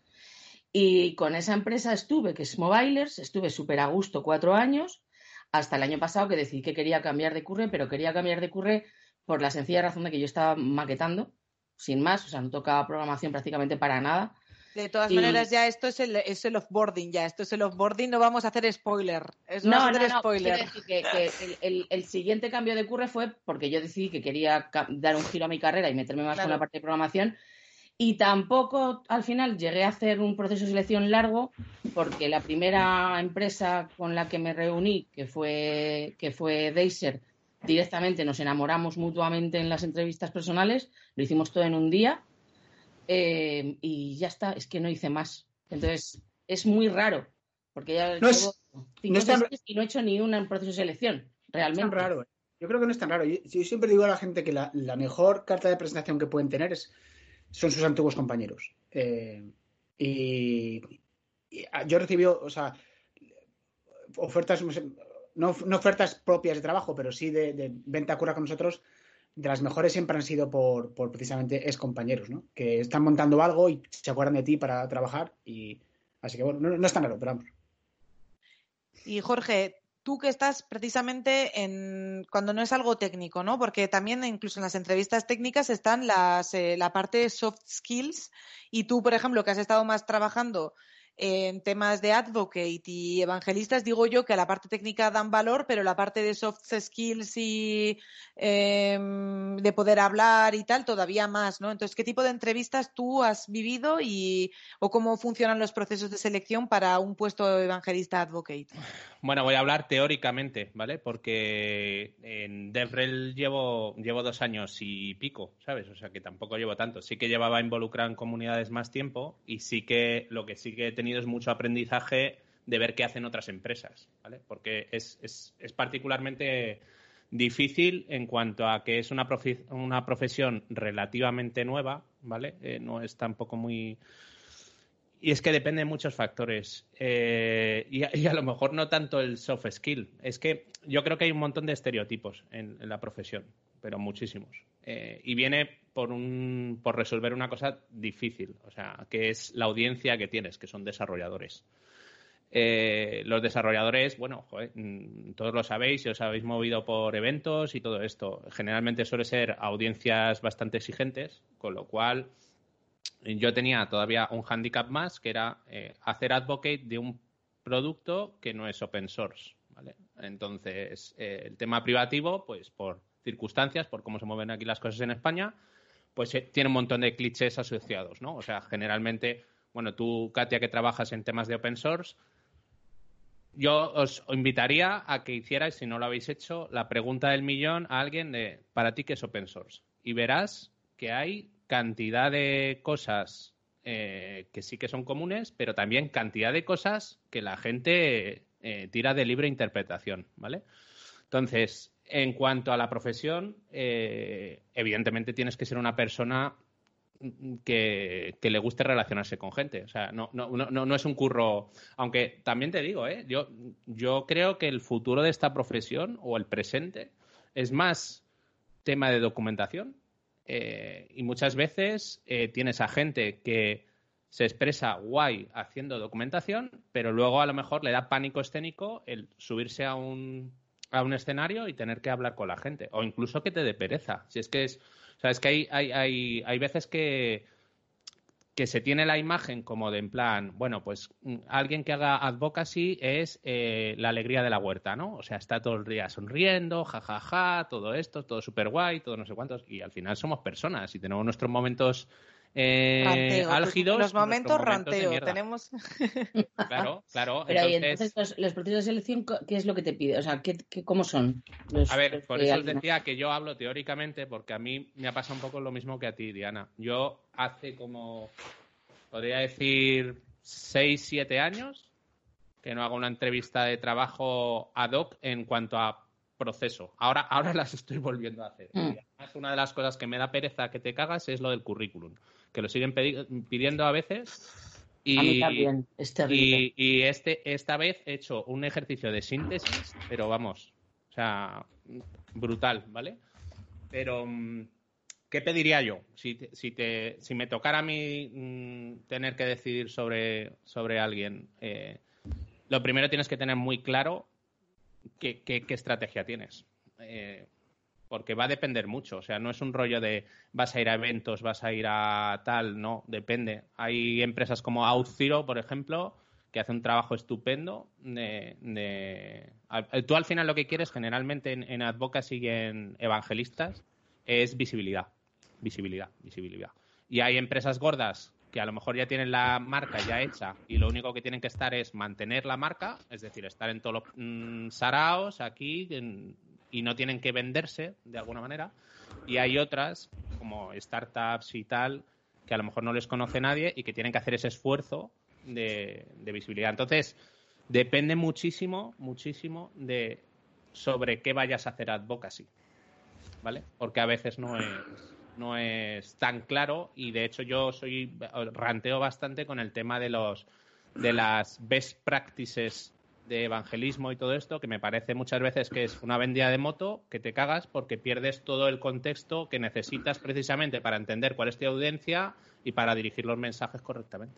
Y con esa empresa estuve, que es Mobilers, estuve súper a gusto cuatro años, hasta el año pasado que decidí que quería cambiar de curre, pero quería cambiar de curre por la sencilla razón de que yo estaba maquetando, sin más, o sea, no tocaba programación prácticamente para nada. De todas y... maneras, ya esto es el, es el offboarding, ya esto es el offboarding, no vamos a hacer spoiler. Es, no, no, no, hacer no, spoiler. Quiero decir que, que el, el, el siguiente cambio de curre fue porque yo decidí que quería dar un giro a mi carrera y meterme más claro. con la parte de programación. Y tampoco al final llegué a hacer un proceso de selección largo porque la primera empresa con la que me reuní, que fue, que fue Deiser, directamente nos enamoramos mutuamente en las entrevistas personales, lo hicimos todo en un día eh, y ya está, es que no hice más. Entonces es muy raro porque ya no llevo es, cinco no es tan, meses y no he hecho ni un proceso de selección, realmente. Es tan raro. Yo creo que no es tan raro. Yo, yo siempre digo a la gente que la, la mejor carta de presentación que pueden tener es son sus antiguos compañeros. Eh, y, y yo recibí, o sea, ofertas, no, no ofertas propias de trabajo, pero sí de, de venta curra con nosotros. De las mejores siempre han sido por, por precisamente ex compañeros, ¿no? Que están montando algo y se acuerdan de ti para trabajar. Y así que bueno, no, no es tan raro, pero vamos. Y Jorge, tú que estás precisamente en cuando no es algo técnico, ¿no? Porque también incluso en las entrevistas técnicas están las eh, la parte de soft skills y tú, por ejemplo, que has estado más trabajando en temas de advocate y evangelistas, digo yo que a la parte técnica dan valor, pero la parte de soft skills y eh, de poder hablar y tal todavía más, ¿no? Entonces, ¿qué tipo de entrevistas tú has vivido y o cómo funcionan los procesos de selección para un puesto de evangelista advocate? Bueno, voy a hablar teóricamente, ¿vale? Porque en DevRel llevo, llevo dos años y pico, ¿sabes? O sea, que tampoco llevo tanto. Sí que llevaba involucrado en comunidades más tiempo y sí que lo que sí que he tenido es mucho aprendizaje de ver qué hacen otras empresas, ¿vale? Porque es, es, es particularmente difícil en cuanto a que es una, profe- una profesión relativamente nueva, ¿vale? Eh, no es tampoco muy... Y es que depende de muchos factores. Eh, y, a, y a lo mejor no tanto el soft skill. Es que yo creo que hay un montón de estereotipos en, en la profesión, pero muchísimos. Eh, y viene por, un, por resolver una cosa difícil, o sea, que es la audiencia que tienes, que son desarrolladores. Eh, los desarrolladores, bueno, joder, todos lo sabéis y os habéis movido por eventos y todo esto. Generalmente suele ser audiencias bastante exigentes, con lo cual... Yo tenía todavía un hándicap más, que era eh, hacer advocate de un producto que no es open source, ¿vale? Entonces, eh, el tema privativo, pues por circunstancias, por cómo se mueven aquí las cosas en España, pues eh, tiene un montón de clichés asociados, ¿no? O sea, generalmente, bueno, tú, Katia, que trabajas en temas de open source, yo os invitaría a que hicierais, si no lo habéis hecho, la pregunta del millón a alguien de, ¿para ti qué es open source? Y verás que hay cantidad de cosas eh, que sí que son comunes, pero también cantidad de cosas que la gente eh, tira de libre interpretación, ¿vale? Entonces, en cuanto a la profesión, eh, evidentemente tienes que ser una persona que, que le guste relacionarse con gente. O sea, no, no, no, no es un curro... Aunque también te digo, ¿eh? yo, yo creo que el futuro de esta profesión, o el presente, es más tema de documentación. Eh, y muchas veces eh, tienes a gente que se expresa guay haciendo documentación, pero luego a lo mejor le da pánico escénico el subirse a un, a un escenario y tener que hablar con la gente. O incluso que te dé pereza. Si es que es, o sea, es que hay, hay, hay, hay veces que, que se tiene la imagen como de en plan, bueno, pues alguien que haga advocacy es eh, la alegría de la huerta, ¿no? O sea, está todo el día sonriendo, jajaja, ja, ja, todo esto, todo súper guay, todo no sé cuántos. Y al final somos personas y tenemos nuestros momentos eh, Ranteo, álgidos. los momentos momentos de ranteo. mierda. Tenemos. Claro, claro. Pero ahí, Entonces, entonces los, los procesos de selección, ¿qué es lo que te pide? O sea, ¿qué, qué, ¿cómo son? Los, a ver, los por que eso os alguien- decía que yo hablo teóricamente, porque a mí me ha pasado un poco lo mismo que a ti, Diana. Yo hace como, podría decir, seis, siete años que no hago una entrevista de trabajo ad hoc en cuanto a proceso. Ahora, ahora las estoy volviendo a hacer. Mm. Y además, una de las cosas que me da pereza que te cagas es lo del currículum, que lo siguen pedi- pidiendo a veces. Y, A mí también, es terrible. y, y este, esta vez he hecho un ejercicio de síntesis, pero vamos, o sea, brutal, ¿vale? Pero, mm, ¿qué pediría yo? Si, te- si, te, si me tocara a mí mm, tener que decidir sobre, sobre alguien, eh, lo primero tienes que tener muy claro qué, qué, qué estrategia tienes. Eh, porque va a depender mucho. O sea, no es un rollo de vas a ir a eventos, vas a ir a tal, no, depende. Hay empresas como OutZero, por ejemplo, que hace un trabajo estupendo. De, de... Tú al final lo que quieres generalmente en, en advocacy y en evangelistas es visibilidad, visibilidad, visibilidad. Y hay empresas gordas que a lo mejor ya tienen la marca ya hecha y lo único que tienen que estar es mantener la marca, es decir, estar en todos los mmm, saraos aquí en, y no tienen que venderse de alguna manera. Y hay otras, como startups y tal, que a lo mejor no les conoce nadie y que tienen que hacer ese esfuerzo de, de visibilidad. Entonces, depende muchísimo, muchísimo de sobre qué vayas a hacer advocacy, ¿vale? Porque a veces no es, no es tan claro y de hecho yo soy ranteo bastante con el tema de los de las best practices de evangelismo y todo esto, que me parece muchas veces que es una vendida de moto que te cagas porque pierdes todo el contexto que necesitas precisamente para entender cuál es tu audiencia y para dirigir los mensajes correctamente.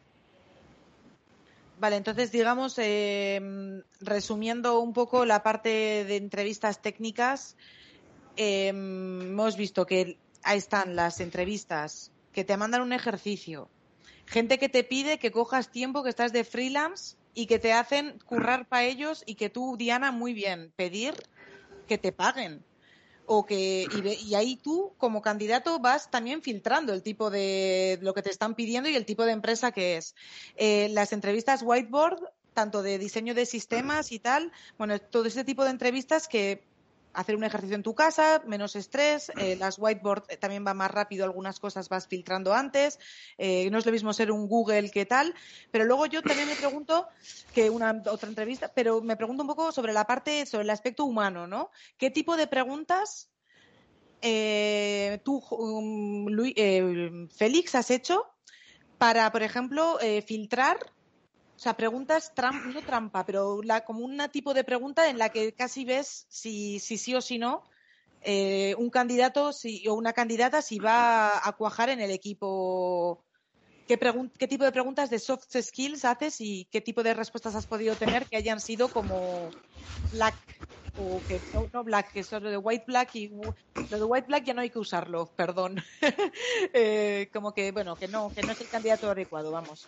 Vale, entonces digamos, eh, resumiendo un poco la parte de entrevistas técnicas, eh, hemos visto que ahí están las entrevistas que te mandan un ejercicio, gente que te pide que cojas tiempo, que estás de freelance y que te hacen currar para ellos y que tú, Diana, muy bien, pedir que te paguen. O que y, ve, y ahí tú como candidato vas también filtrando el tipo de lo que te están pidiendo y el tipo de empresa que es. Eh, las entrevistas whiteboard, tanto de diseño de sistemas y tal, bueno, todo ese tipo de entrevistas que hacer un ejercicio en tu casa, menos estrés, eh, las whiteboard también va más rápido, algunas cosas vas filtrando antes, eh, no es lo mismo ser un Google que tal, pero luego yo también me pregunto, que una otra entrevista, pero me pregunto un poco sobre la parte, sobre el aspecto humano, ¿no? ¿Qué tipo de preguntas eh, tú, um, Luis, eh, Félix, has hecho para, por ejemplo, eh, filtrar? O sea, preguntas, tram, no trampa, pero la, como un tipo de pregunta en la que casi ves si, si sí o si no eh, un candidato si, o una candidata si va a cuajar en el equipo. ¿Qué, ¿Qué tipo de preguntas de soft skills haces y qué tipo de respuestas has podido tener que hayan sido como black o que no, no black, que es lo de white black y lo de white black ya no hay que usarlo, perdón. eh, como que, bueno, que no, que no es el candidato adecuado, vamos.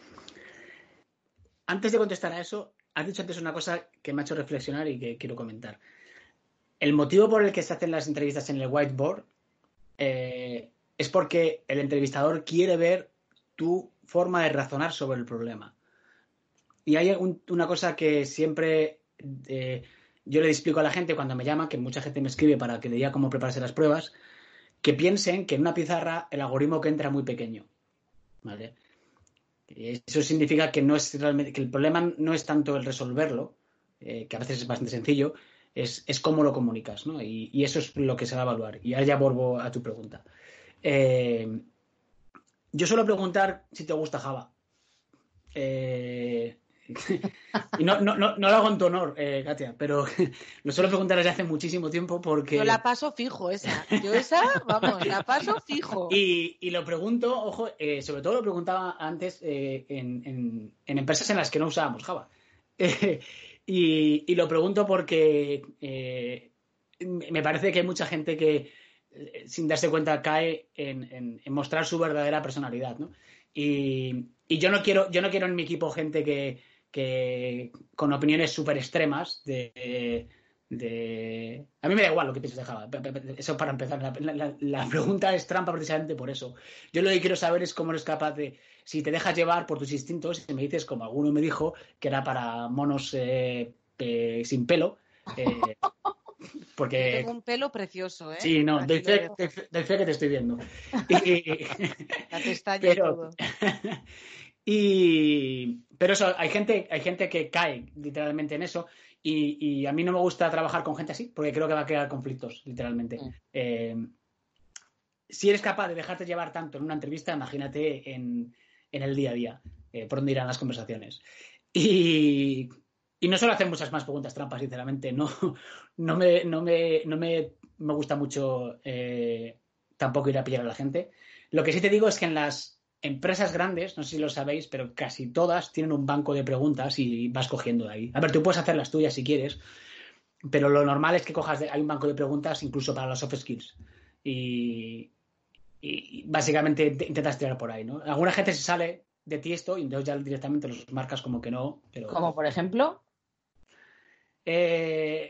Antes de contestar a eso, has dicho antes una cosa que me ha hecho reflexionar y que quiero comentar. El motivo por el que se hacen las entrevistas en el whiteboard eh, es porque el entrevistador quiere ver tu forma de razonar sobre el problema. Y hay un, una cosa que siempre eh, yo le explico a la gente cuando me llama, que mucha gente me escribe para que le diga cómo prepararse las pruebas, que piensen que en una pizarra el algoritmo que entra es muy pequeño, ¿vale? Eso significa que no es realmente, que el problema no es tanto el resolverlo, eh, que a veces es bastante sencillo, es, es cómo lo comunicas, ¿no? Y, y eso es lo que se va a evaluar. Y ahora ya vuelvo a tu pregunta. Eh, yo suelo preguntar si te gusta Java. Eh, Y no, no, no, no lo hago en tu honor, eh, Katia, pero lo suelo preguntar desde hace muchísimo tiempo porque... Yo la paso fijo esa. Yo esa, vamos, la paso fijo. Y, y lo pregunto, ojo, eh, sobre todo lo preguntaba antes eh, en, en, en empresas en las que no usábamos Java. Eh, y, y lo pregunto porque eh, me parece que hay mucha gente que, eh, sin darse cuenta, cae en, en, en mostrar su verdadera personalidad, ¿no? Y, y yo no quiero, yo no quiero en mi equipo gente que, que con opiniones súper extremas de, de... A mí me da igual lo que pienses de Java. Eso para empezar. La, la, la pregunta es trampa precisamente por eso. Yo lo que quiero saber es cómo eres capaz de... Si te dejas llevar por tus instintos y me dices, como alguno me dijo, que era para monos eh, eh, sin pelo. Eh, porque... Tengo un pelo precioso, ¿eh? Sí, no, doy fe, doy fe- doy fe que te estoy viendo. Y, La pestaña y pero, todo. y, pero eso, hay gente, hay gente que cae literalmente en eso y, y a mí no me gusta trabajar con gente así porque creo que va a crear conflictos, literalmente. Mm. Eh, si eres capaz de dejarte llevar tanto en una entrevista, imagínate en, en el día a día, eh, por dónde irán las conversaciones. Y, y no suelo hacer muchas más preguntas trampas, sinceramente. No, no, me, no, me, no me, me gusta mucho eh, tampoco ir a pillar a la gente. Lo que sí te digo es que en las empresas grandes, no sé si lo sabéis, pero casi todas tienen un banco de preguntas y vas cogiendo de ahí. A ver, tú puedes hacer las tuyas si quieres, pero lo normal es que cojas, de, hay un banco de preguntas incluso para las soft skills. Y, y básicamente intentas tirar por ahí, ¿no? Alguna gente se sale de ti esto y entonces ya directamente los marcas como que no, pero... Como por ejemplo... Eh...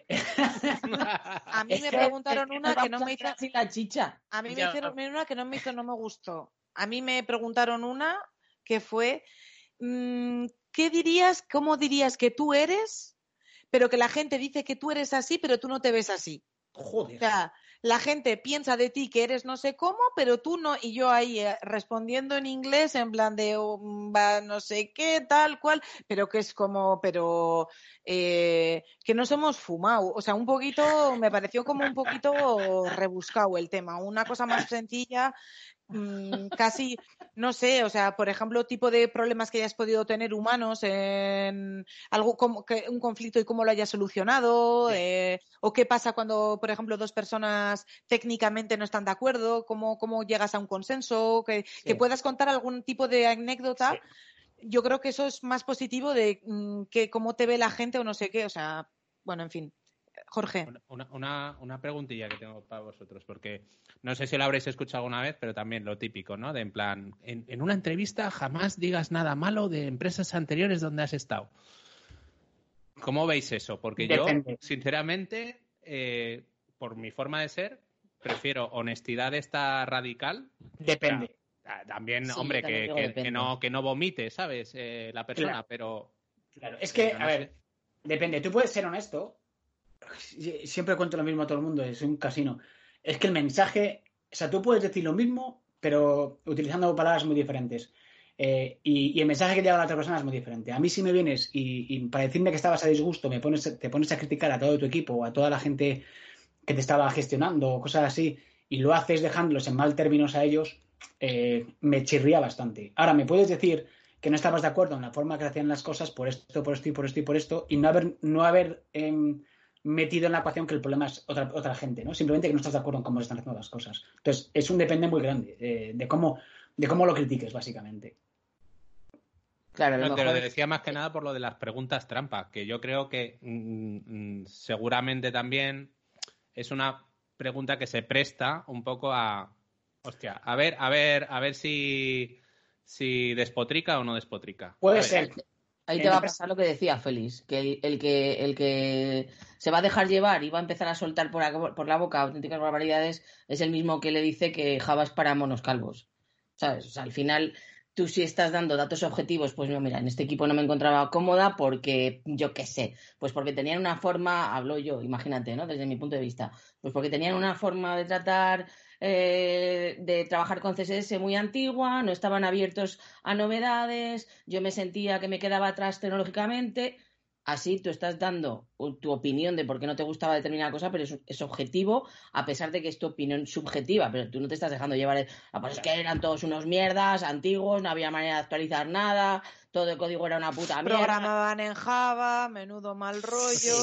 A mí me preguntaron una que no me hizo... Así la chicha. A mí me Ya. hicieron una que no me hizo, no me gustó. A mí me preguntaron una que fue, mmm, ¿qué dirías, cómo dirías que tú eres, pero que la gente dice que tú eres así, pero tú no te ves así? Joder. O sea, la gente piensa de ti que eres no sé cómo, pero tú no, y yo ahí eh, respondiendo en inglés en plan de um, va, no sé qué, tal cual, pero que es como, pero eh, que nos hemos fumado. O sea, un poquito, me pareció como un poquito rebuscado el tema, una cosa más sencilla. Mm, casi, no sé, o sea, por ejemplo, tipo de problemas que hayas podido tener humanos en algo como que un conflicto y cómo lo hayas solucionado, Sí. eh, o qué pasa cuando, por ejemplo, dos personas técnicamente no están de acuerdo, cómo, cómo llegas a un consenso, que, Sí. que puedas contar algún tipo de anécdota. Sí. Yo creo que eso es más positivo de mm, que cómo te ve la gente o no sé qué, o sea, bueno, en fin. Jorge. Una, una, una preguntilla que tengo para vosotros, porque no sé si lo habréis escuchado alguna vez, pero también lo típico, ¿no? De en plan, en, en una entrevista jamás digas nada malo de empresas anteriores donde has estado. ¿Cómo veis eso? Porque Depende. yo, sinceramente, eh, por mi forma de ser, prefiero honestidad esta radical. Depende. O sea, también, Sí, hombre, también que, digo que, depende. que no, que no vomite, ¿sabes? Eh, la persona, Claro. pero... Claro. Es que, pero no a ver, sé. depende. Tú puedes ser honesto. Siempre cuento lo mismo a todo el mundo, es un casino. Es que el mensaje, o sea, tú puedes decir lo mismo, pero utilizando palabras muy diferentes. Eh, y, y el mensaje que llega a la otra persona es muy diferente. A mí si me vienes y, y para decirme que estabas a disgusto me pones, te pones a criticar a todo tu equipo o a toda la gente que te estaba gestionando o cosas así y lo haces dejándolos en mal términos a ellos, eh, me chirría bastante. Ahora, me puedes decir que no estabas de acuerdo en la forma que hacían las cosas por esto, por esto y por esto y por esto y no haber, no haber em, metido en la ecuación que el problema es otra, otra gente, ¿no? Simplemente que no estás de acuerdo en cómo se están haciendo las cosas. Entonces, es un depende muy grande eh, de cómo de cómo lo critiques, básicamente. Claro, a lo No, te mejor... lo decía más que nada por lo de las preguntas trampa, que yo creo que mm, mm, seguramente también es una pregunta que se presta un poco a, hostia, a ver, a ver, a ver si, si despotrica o no despotrica. Puede ¿sabes? ser. Ahí te va a pasar lo que decía Félix, que el, el que el que se va a dejar llevar y va a empezar a soltar por la, por la boca auténticas barbaridades es el mismo que le dice que Java es para monos calvos, ¿sabes? O sea, al final tú si estás dando datos objetivos, pues no, mira, en este equipo no me encontraba cómoda porque, yo qué sé, pues porque tenían una forma, hablo yo, imagínate, ¿no? Desde mi punto de vista, pues porque tenían una forma de tratar, eh, de trabajar con C S S muy antigua, no estaban abiertos a novedades, yo me sentía que me quedaba atrás tecnológicamente, Así tú estás dando tu opinión de por qué no te gustaba determinada cosa, pero es, es objetivo, a pesar de que es tu opinión subjetiva, pero tú no te estás dejando llevar el, ah, pues es que eran todos unos mierdas, antiguos, no había manera de actualizar nada, todo el código era una puta mierda. Programaban en Java, menudo mal rollo.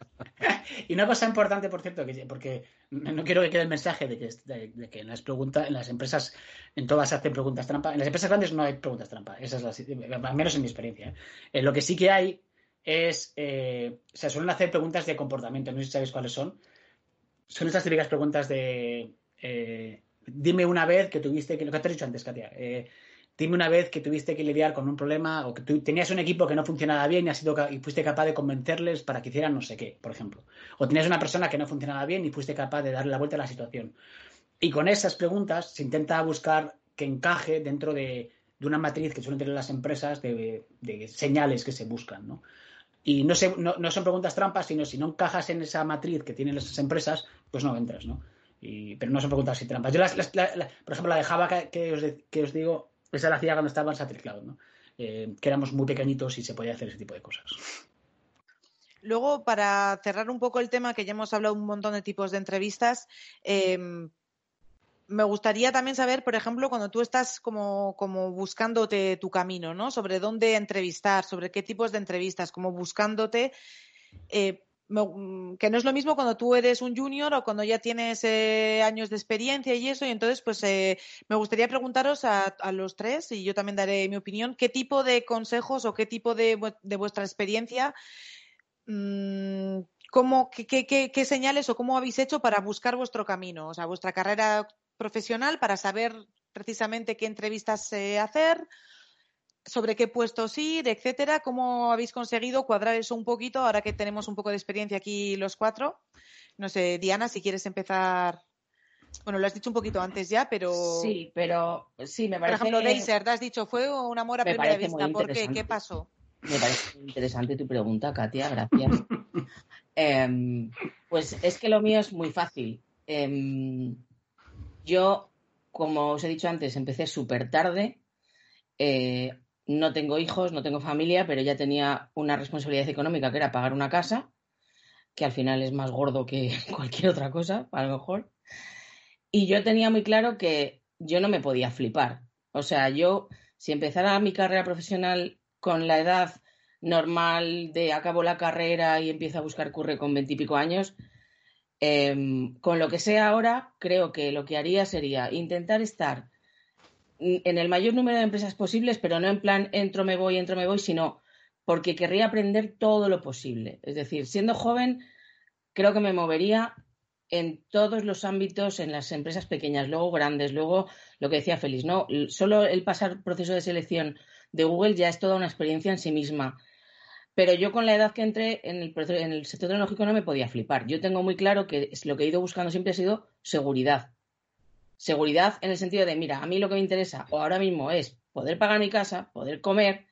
Y una cosa importante, por cierto, que porque no quiero que quede el mensaje de que, de, de que en las preguntas, en las empresas, en todas se hacen preguntas trampa. En las empresas grandes no hay preguntas trampa, esa es la, al menos en mi experiencia. ¿eh? Eh, lo que sí que hay es, eh, o sea, suelen hacer preguntas de comportamiento, no sé si sabéis cuáles son. Son estas típicas preguntas de, eh, dime una vez que tuviste, que lo que te he dicho antes, Katia, eh, dime una vez que tuviste que lidiar con un problema o que tú tenías un equipo que no funcionaba bien y, has sido, y fuiste capaz de convencerles para que hicieran no sé qué, por ejemplo. O tenías una persona que no funcionaba bien y fuiste capaz de darle la vuelta a la situación. Y con esas preguntas se intenta buscar que encaje dentro de, de una matriz que suelen tener las empresas de, de señales que se buscan, ¿no? Y no, se, no, no son preguntas trampas, sino si no encajas en esa matriz que tienen esas empresas, pues no entras, ¿no? Y, pero no son preguntas así trampas. Yo, las, las, la, la, por ejemplo, la de Java que, que, os, de, que os digo, esa la hacía cuando estaba en Satellite Cloud, ¿no? Eh, que éramos muy pequeñitos y se podía hacer ese tipo de cosas. Luego, para cerrar un poco el tema, que ya hemos hablado un montón de tipos de entrevistas, eh, me gustaría también saber, por ejemplo, cuando tú estás como, como buscándote tu camino, ¿no? Sobre dónde entrevistar, sobre qué tipos de entrevistas, como buscándote, eh, me, que no es lo mismo cuando tú eres un junior o cuando ya tienes eh, años de experiencia y eso, y entonces pues eh, me gustaría preguntaros a, a los tres, y yo también daré mi opinión, qué tipo de consejos o qué tipo de, de vuestra experiencia, mmm, cómo, qué, qué, qué, qué señales o cómo habéis hecho para buscar vuestro camino, o sea, vuestra carrera profesional, para saber precisamente qué entrevistas eh, hacer, sobre qué puestos ir, etcétera. ¿Cómo habéis conseguido cuadrar eso un poquito ahora que tenemos un poco de experiencia aquí los cuatro? No sé, Diana, si quieres empezar. Bueno, lo has dicho un poquito antes ya, pero... Sí, pero sí, me parece... Por ejemplo, Deiser, te has dicho, fue un amor a me primera vista. ¿Por qué? ¿Qué pasó? Me parece muy interesante tu pregunta, Katia, gracias. eh, pues es que lo mío es muy fácil. Eh, yo, como os he dicho antes, empecé súper tarde. Eh, no tengo hijos, no tengo familia, pero ya tenía una responsabilidad económica que era pagar una casa, que al final es más gordo que cualquier otra cosa, a lo mejor. Y yo tenía muy claro que yo no me podía flipar. O sea, yo, si empezara mi carrera profesional con la edad normal de acabo la carrera y empiezo a buscar curre con veintipico años, eh, con lo que sé ahora, creo que lo que haría sería intentar estar en el mayor número de empresas posibles, pero no en plan entro, me voy, entro, me voy, sino porque querría aprender todo lo posible. Es decir, siendo joven, creo que me movería en todos los ámbitos, en las empresas pequeñas, luego grandes, luego lo que decía Félix, ¿no? Solo el pasar proceso de selección de Google ya es toda una experiencia en sí misma. Pero yo con la edad que entré en el, en el sector tecnológico no me podía flipar. Yo tengo muy claro que lo que he ido buscando siempre ha sido seguridad. Seguridad en el sentido de, mira, a mí lo que me interesa o ahora mismo es poder pagar mi casa, poder comer,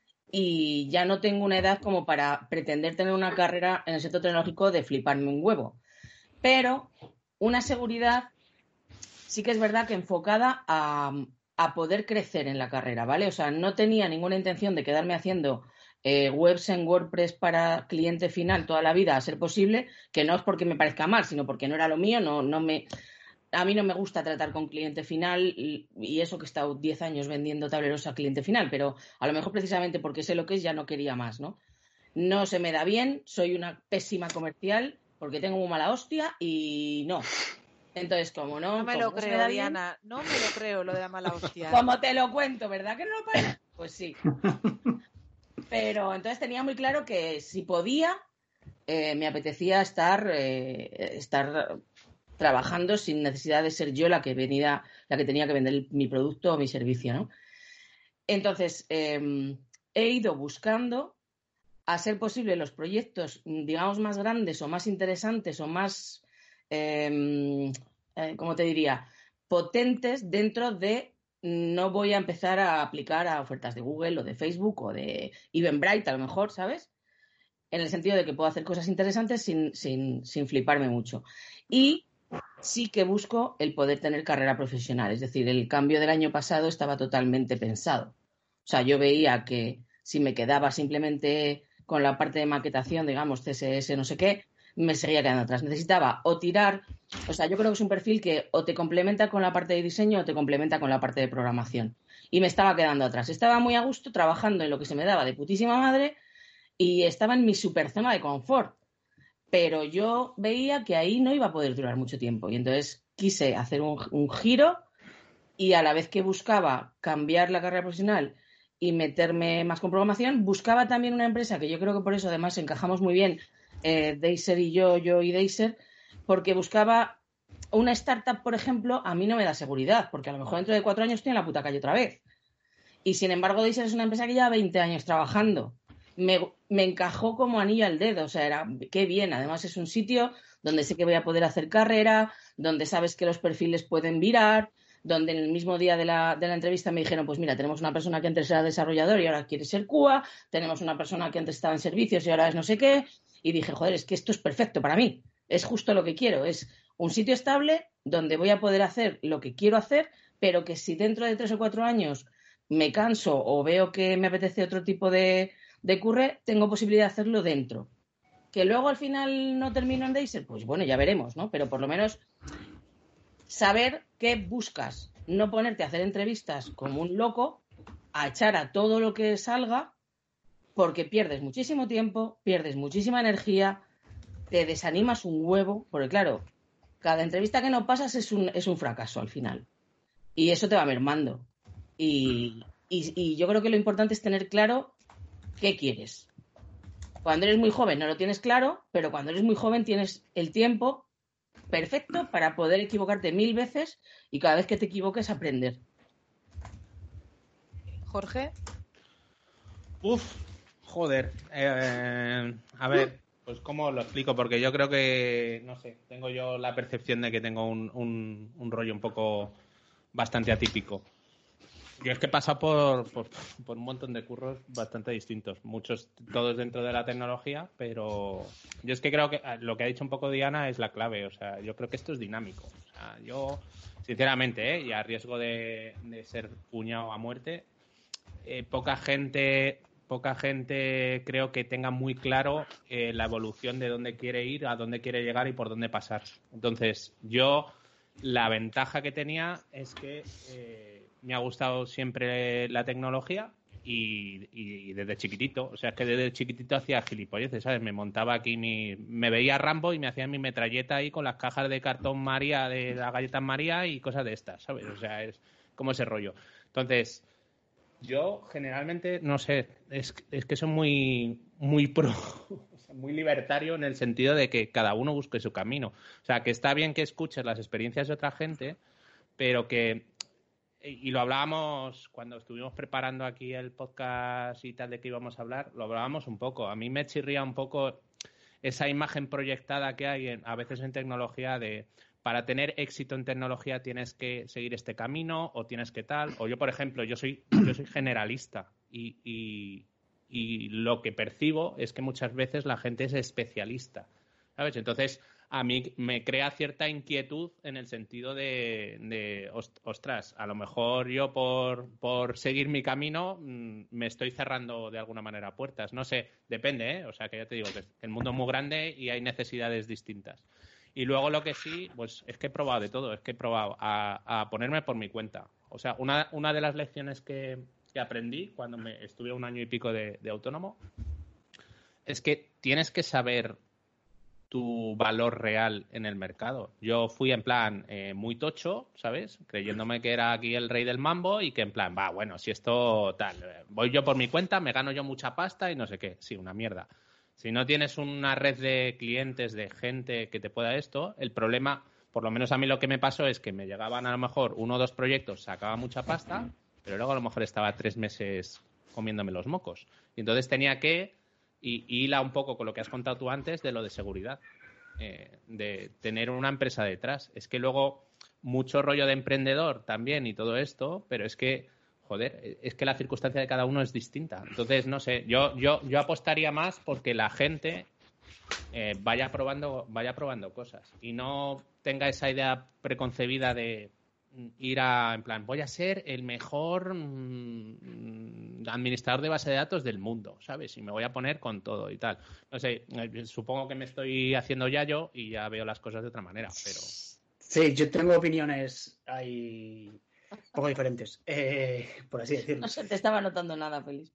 y ya no tengo una edad como para pretender tener una carrera en el sector tecnológico de fliparme un huevo. Pero una seguridad sí que es verdad que enfocada a, a poder crecer en la carrera, ¿vale? O sea, no tenía ninguna intención de quedarme haciendo eh, webs en WordPress para cliente final toda la vida, a ser posible, que no es porque me parezca mal, sino porque no era lo mío, no, no me... A mí no me gusta tratar con cliente final, y eso que he estado diez años vendiendo tableros a cliente final, pero a lo mejor precisamente porque sé lo que es ya no quería más, ¿no? No se me da bien, soy una pésima comercial porque tengo muy mala hostia y no. Entonces, como no... No me lo creo, Diana, no me lo creo lo de la mala hostia. Como te lo cuento, ¿verdad que no lo parece? Pues sí. Pero entonces tenía muy claro que si podía, eh, me apetecía estar... Eh, estar trabajando sin necesidad de ser yo la que venía, la que tenía que vender mi producto o mi servicio, ¿no? Entonces, eh, he ido buscando, a ser posible, los proyectos, digamos, más grandes o más interesantes o más, eh, eh, ¿cómo te diría?, potentes dentro de no voy a empezar a aplicar a ofertas de Google o de Facebook o de Eventbrite, a lo mejor, ¿sabes? En el sentido de que puedo hacer cosas interesantes sin, sin, sin fliparme mucho. Y sí que busco el poder tener carrera profesional. Es decir, el cambio del año pasado estaba totalmente pensado. O sea, yo veía que si me quedaba simplemente con la parte de maquetación, digamos, C S S, no sé qué, me seguía quedando atrás. Necesitaba o tirar, o sea, yo creo que es un perfil que o te complementa con la parte de diseño o te complementa con la parte de programación. Y me estaba quedando atrás. Estaba muy a gusto trabajando en lo que se me daba de putísima madre y estaba en mi super zona de confort. Pero yo veía que ahí no iba a poder durar mucho tiempo. Y entonces quise hacer un, un giro y a la vez que buscaba cambiar la carrera profesional y meterme más con programación, buscaba también una empresa que yo creo que por eso además encajamos muy bien, eh, Deiser y yo, yo y Deiser, porque buscaba una startup, por ejemplo, a mí no me da seguridad, porque a lo mejor dentro de cuatro años estoy en la puta calle otra vez. Y sin embargo, Deiser es una empresa que lleva veinte años trabajando. Me, me encajó como anillo al dedo, o sea, era qué bien. Además es un sitio donde sé que voy a poder hacer carrera, donde sabes que los perfiles pueden virar, donde en el mismo día de la, de la entrevista me dijeron, pues mira, tenemos una persona que antes era desarrollador y ahora quiere ser Q A, tenemos una persona que antes estaba en servicios y ahora es no sé qué, y dije, joder, es que esto es perfecto para mí, es justo lo que quiero, es un sitio estable donde voy a poder hacer lo que quiero hacer, pero que si dentro de tres o cuatro años me canso o veo que me apetece otro tipo de, de curre, tengo posibilidad de hacerlo dentro. Que luego al final no termino en Deiser, pues bueno, ya veremos, ¿no? Pero por lo menos saber qué buscas, no ponerte a hacer entrevistas como un loco, a echar a todo lo que salga, porque pierdes muchísimo tiempo, pierdes muchísima energía, te desanimas un huevo, porque claro, cada entrevista que no pasas es un, es un fracaso al final. Y eso te va mermando. Y, y, y yo creo que lo importante es tener claro qué quieres. Cuando eres muy joven no lo tienes claro, pero cuando eres muy joven tienes el tiempo perfecto para poder equivocarte mil veces y cada vez que te equivoques aprender. Jorge. Uf, joder. Eh, a ver, pues cómo lo explico, porque yo creo que, no sé, tengo yo la percepción de que tengo un, un, un rollo un poco bastante atípico. Yo es que he pasado por, por, por un montón de curros bastante distintos, muchos, todos dentro de la tecnología, pero yo es que creo que lo que ha dicho un poco Diana es la clave, o sea, yo creo que esto es dinámico. O sea, yo, sinceramente, ¿eh? Y a riesgo de, de ser puñado a muerte, eh, poca gente, poca gente creo que tenga muy claro eh, la evolución de dónde quiere ir, a dónde quiere llegar y por dónde pasar. Entonces, yo, la ventaja que tenía es que eh, me ha gustado siempre la tecnología y, y, y desde chiquitito, o sea, es que desde chiquitito hacía gilipolleces, ¿sabes? Me montaba aquí mi... Me veía Rambo y me hacía mi metralleta ahí con las cajas de cartón María, de las galletas María y cosas de estas, ¿sabes? O sea, es como ese rollo. Entonces, yo generalmente, no sé, es, es que soy muy, muy pro... muy libertario en el sentido de que cada uno busque su camino. O sea, que está bien que escuches las experiencias de otra gente, pero que... Y lo hablábamos cuando estuvimos preparando aquí el podcast y tal de que íbamos a hablar, lo hablábamos un poco. A mí me chirría un poco esa imagen proyectada que hay en, a veces en tecnología de para tener éxito en tecnología tienes que seguir este camino o tienes que tal. O yo, por ejemplo, yo soy, yo soy generalista y, y, y lo que percibo es que muchas veces la gente es especialista, ¿sabes? Entonces, a mí me crea cierta inquietud en el sentido de, de ostras, a lo mejor yo por, por seguir mi camino mmm, me estoy cerrando de alguna manera puertas. No sé, depende, ¿eh? O sea, que ya te digo que el mundo es muy grande y hay necesidades distintas. Y luego lo que sí, pues es que he probado de todo, es que he probado a, a ponerme por mi cuenta. O sea, una, una de las lecciones que, que aprendí cuando me estuve un año y pico de, de autónomo es que tienes que saber tu valor real en el mercado. Yo fui en plan eh, muy tocho, ¿sabes? Creyéndome que era aquí el rey del mambo y que en plan, va, bueno, si esto tal, voy yo por mi cuenta, me gano yo mucha pasta y no sé qué. Sí, una mierda. Si no tienes una red de clientes, de gente que te pueda esto, el problema, por lo menos a mí lo que me pasó es que me llegaban a lo mejor uno o dos proyectos, sacaba mucha pasta, pero luego a lo mejor estaba tres meses comiéndome los mocos. Y entonces tenía que Y, y hila un poco con lo que has contado tú antes de lo de seguridad, eh, de tener una empresa detrás. Es que luego mucho rollo de emprendedor también y todo esto, pero es que, joder, es que la circunstancia de cada uno es distinta. Entonces, no sé, yo yo yo apostaría más porque la gente eh, vaya probando vaya probando cosas y no tenga esa idea preconcebida de ir a, en plan, voy a ser el mejor mmm, administrador de base de datos del mundo, ¿sabes? Y me voy a poner con todo y tal. No sé, eh, supongo que me estoy haciendo ya yo y ya veo las cosas de otra manera, pero... Sí, yo tengo opiniones ahí un poco diferentes, eh, por así decirlo. No se te estaba notando nada, Félix.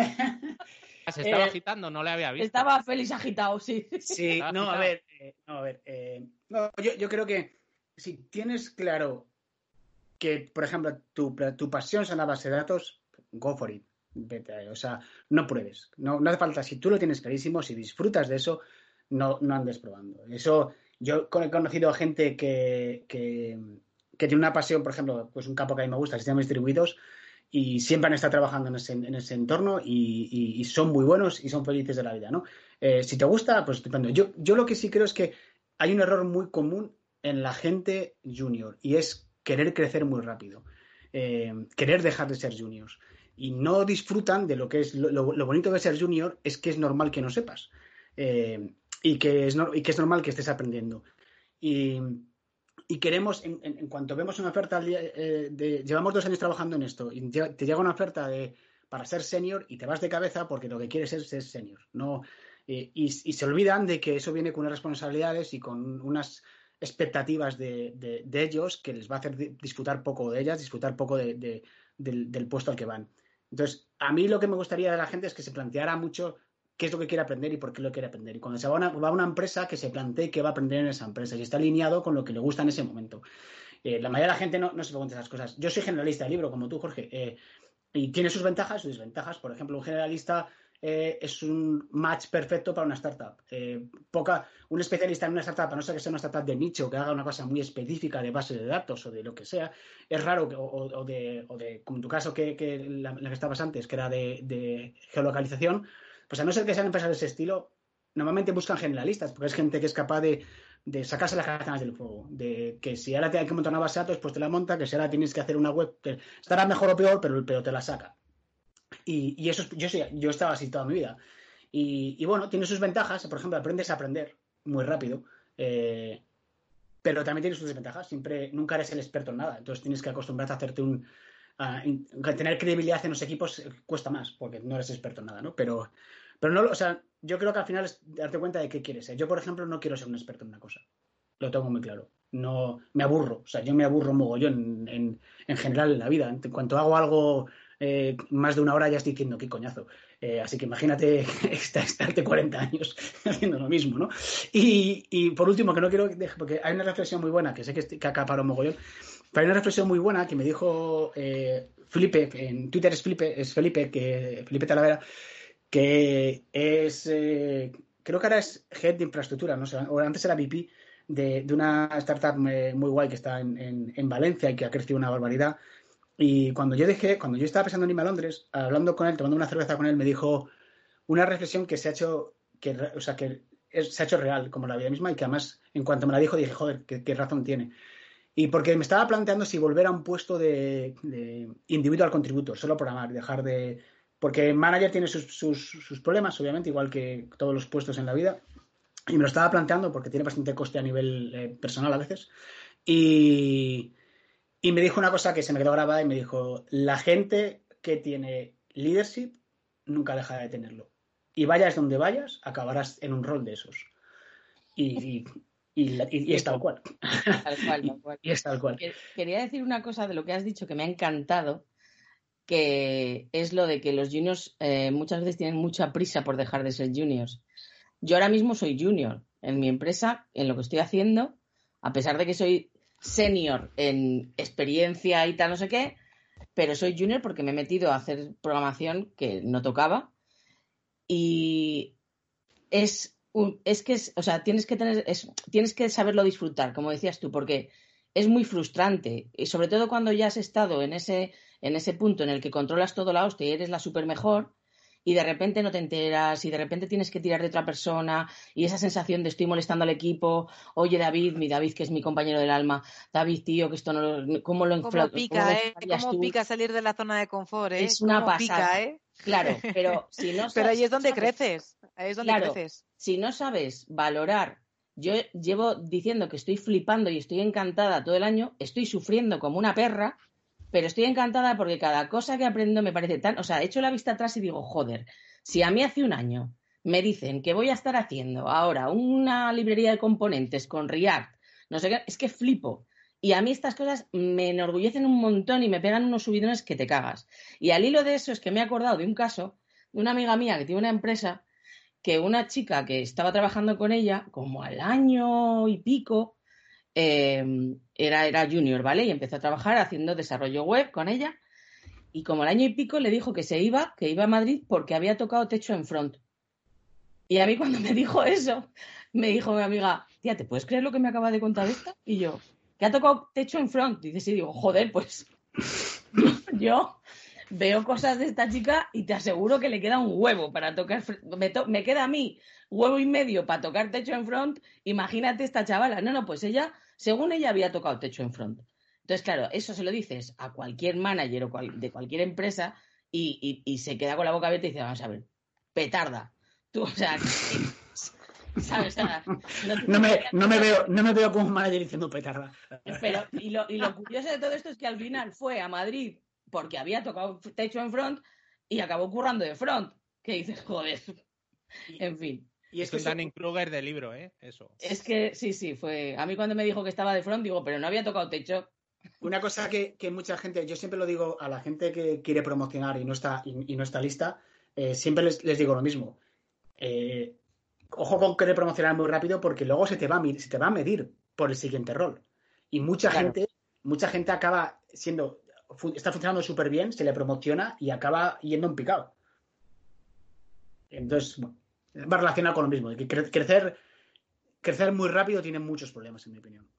¿Se estaba Eh, agitando? No le había visto. Estaba Félix agitado, sí. Sí, ¿Estaba no, agitado? a ver, eh, no, a ver, eh, no, yo, yo creo que si tienes claro que, por ejemplo, tu, tu pasión son la base de datos, go for it. Vete, o sea, no pruebes. No, no hace falta. Si tú lo tienes clarísimo, si disfrutas de eso, no, no andes probando. Eso, yo he conocido a gente que, que, que tiene una pasión, por ejemplo, pues un campo que a mí me gusta, sistemas distribuidos, y siempre han estado trabajando en ese, en ese entorno y, y, y son muy buenos y son felices de la vida, ¿no? Eh, si te gusta, pues estupendo. Yo, yo lo que sí creo es que hay un error muy común en la gente junior y es querer crecer muy rápido, eh, querer dejar de ser juniors y no disfrutan de lo que es lo, lo, lo bonito de ser junior es que es normal que no sepas eh, y, que es no, y que es normal que estés aprendiendo y, y queremos en, en, en cuanto vemos una oferta eh, de, llevamos dos años trabajando en esto y te llega una oferta de para ser senior y te vas de cabeza porque lo que quieres es ser senior, no eh, y, y se olvidan de que eso viene con unas responsabilidades y con unas expectativas de, de, de ellos que les va a hacer disfrutar poco de ellas, disfrutar poco de, de, del, del puesto al que van. Entonces, a mí lo que me gustaría de la gente es que se planteara mucho qué es lo que quiere aprender y por qué lo quiere aprender. Y cuando se va a una, va a una empresa, que se plantee qué va a aprender en esa empresa y está alineado con lo que le gusta en ese momento. Eh, la mayoría de la gente no, no se pregunta esas cosas. Yo soy generalista de libro, como tú, Jorge, eh, y tiene sus ventajas y sus desventajas. Por ejemplo, un generalista Eh, es un match perfecto para una startup. Eh, poca, un especialista en una startup, a no ser que sea una startup de nicho, que haga una cosa muy específica de base de datos o de lo que sea, es raro, que, o, o, de, o de, como en tu caso, que, que la, la que estabas antes, que era de, de geolocalización, pues a no ser que sean empresas de ese estilo, normalmente buscan generalistas, porque es gente que es capaz de, de sacarse las castañas del fuego, de que si ahora te hay que montar una base de datos, pues te la monta, que si ahora tienes que hacer una web, te, estará mejor o peor, pero, pero te la saca. Y, y eso, yo, yo estaba así toda mi vida. Y, y bueno, tiene sus ventajas. Por ejemplo, aprendes a aprender muy rápido. Eh, pero también tiene sus desventajas. Siempre, nunca eres el experto en nada. Entonces tienes que acostumbrarte a hacerte un... A, a tener credibilidad en los equipos cuesta más, porque no eres experto en nada, ¿no? Pero, pero no, o sea, yo creo que al final es darte cuenta de qué quieres ser. Yo, por ejemplo, no quiero ser un experto en una cosa. Lo tengo muy claro. No, me aburro. O sea, yo me aburro mogollón en, en, en general en la vida. En cuanto hago algo... Eh, más de una hora ya estoy diciendo qué coñazo. Eh, así que imagínate estarte cuarenta años haciendo lo mismo, ¿no? Y, y por último, que no quiero dejar, porque hay una reflexión muy buena, que sé que, estoy, que acaparo mogollón, pero hay una reflexión muy buena que me dijo eh, Felipe, en Twitter es Felipe, es Felipe, que, Felipe Talavera, que es, eh, creo que ahora es Head de Infraestructura, no sé, o antes era V P de, de una startup muy, muy guay que está en, en, en Valencia y que ha crecido una barbaridad. Y cuando yo dejé, cuando yo estaba pensando en irme a Londres, hablando con él, tomando una cerveza con él, me dijo una reflexión que se ha hecho, que, o sea, que es, se ha hecho real, como la vida misma, y que además, en cuanto me la dijo, dije, joder, qué, qué razón tiene. Y porque me estaba planteando si volver a un puesto de, de individual contributor, solo programar, dejar de... Porque manager tiene sus, sus, sus problemas, obviamente, igual que todos los puestos en la vida. Y me lo estaba planteando porque tiene bastante coste a nivel eh, personal a veces. Y... Y me dijo una cosa que se me quedó grabada y me dijo, la gente que tiene leadership nunca deja de tenerlo. Y vayas donde vayas, acabarás en un rol de esos. Y, y, y, y, y es tal cual. Tal cual, tal cual. Y, y es tal cual. Quería decir una cosa de lo que has dicho que me ha encantado, que es lo de que los juniors eh, muchas veces tienen mucha prisa por dejar de ser juniors. Yo ahora mismo soy junior en mi empresa, en lo que estoy haciendo, a pesar de que soy senior en experiencia y tal, no sé qué, pero soy junior porque me he metido a hacer programación que no tocaba y es, un, es que, es, o sea, tienes que tener, es, tienes que saberlo disfrutar, como decías tú, porque es muy frustrante y sobre todo cuando ya has estado en ese, en ese punto en el que controlas todo la hostia y eres la super mejor y de repente no te enteras y de repente tienes que tirar de otra persona y esa sensación de estoy molestando al equipo, oye David, mi David que es mi compañero del alma, David tío, que esto no, ¿cómo lo infla, ¿Cómo pica, ¿cómo eh? ¿Cómo tú? Pica salir de la zona de confort, eh? Es una pasada, pica, eh? Claro, pero si no sabes, pero ahí es donde sabes, creces, ahí es donde claro, creces. Si no sabes valorar yo llevo diciendo que estoy flipando y estoy encantada todo el año, estoy sufriendo como una perra, pero estoy encantada porque cada cosa que aprendo me parece tan... O sea, echo la vista atrás y digo, joder, si a mí hace un año me dicen que voy a estar haciendo ahora una librería de componentes con React, no sé qué, es que flipo. Y a mí estas cosas me enorgullecen un montón y me pegan unos subidones que te cagas. Y al hilo de eso es que me he acordado de un caso de una amiga mía que tiene una empresa que una chica que estaba trabajando con ella, como al año y pico, eh, era, era junior, ¿vale? Y empezó a trabajar haciendo desarrollo web con ella. Y como al año y pico le dijo que se iba, que iba a Madrid porque había tocado techo en front. Y a mí cuando me dijo eso, me dijo mi amiga, tía, ¿te puedes creer lo que me acaba de contar esta? Y yo, ¿que ha tocado techo en front? Y dice, sí, digo, joder, pues yo veo cosas de esta chica y te aseguro que le queda un huevo para tocar, me, to- me queda a mí huevo y medio para tocar techo en front, imagínate esta chavala. No, no, pues ella, según ella había tocado techo en front. Entonces, claro, eso se lo dices a cualquier manager o cual, de cualquier empresa y, y, y se queda con la boca abierta y dice, vamos a ver, petarda. Tú, o sea, ¿sabes? O sea, no, no, me, no, me veo, no me veo como un manager diciendo petarda. Pero, y lo, y lo curioso de todo esto es que al final fue a Madrid porque había tocado techo en front y acabó currando de front. Que dices, joder. En fin. Y es que es un Dunning-Kruger de libro, ¿eh? Eso. Es que sí, sí, fue. A mí cuando me dijo que estaba de front, digo, pero no había tocado techo. Una cosa que, que mucha gente, yo siempre lo digo a la gente que quiere promocionar y no está, y, y no está lista, eh, siempre les, les digo lo mismo. Eh, ojo con querer promocionar muy rápido porque luego se te va a, se te va a medir por el siguiente rol. Y mucha Claro. gente, mucha gente acaba siendo, está funcionando súper bien, se le promociona y acaba yendo en picado. Entonces, bueno, va relacionado con lo mismo. Que cre- crecer, crecer muy rápido tiene muchos problemas, en mi opinión.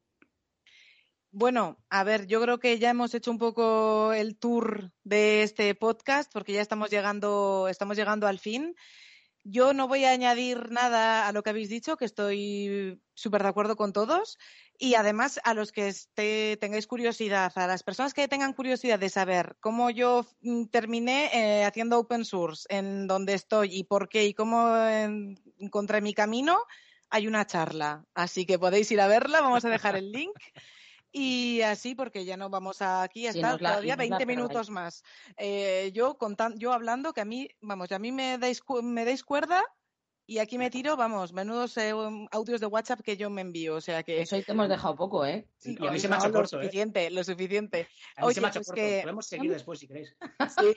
Bueno, a ver, yo creo que ya hemos hecho un poco el tour de este podcast porque ya estamos llegando, estamos llegando al fin. Yo no voy a añadir nada a lo que habéis dicho, que estoy súper de acuerdo con todos. Y además, a los que esté, tengáis curiosidad, a las personas que tengan curiosidad de saber cómo yo mm, terminé eh, haciendo open source, en donde estoy y por qué y cómo eh, encontré mi camino, hay una charla. Así que podéis ir a verla, vamos a dejar el link. Y así, porque ya no vamos a aquí a Sí, estar nos la- todavía nos la veinte perdáis. minutos más. Eh, yo contan, yo hablando que a mí, vamos, a mí me dais, cu- me dais cuerda y aquí me tiro, vamos, menudos eh, um, audios de WhatsApp que yo me envío. O sea que Eso hoy te hemos dejado poco, ¿eh? Sí, y no, a mí se me ha no, hecho lo corto, ¿eh? suficiente, lo suficiente. A mí se me ha Oye, hecho pues corto. que, Podemos seguir después, si queréis. sí.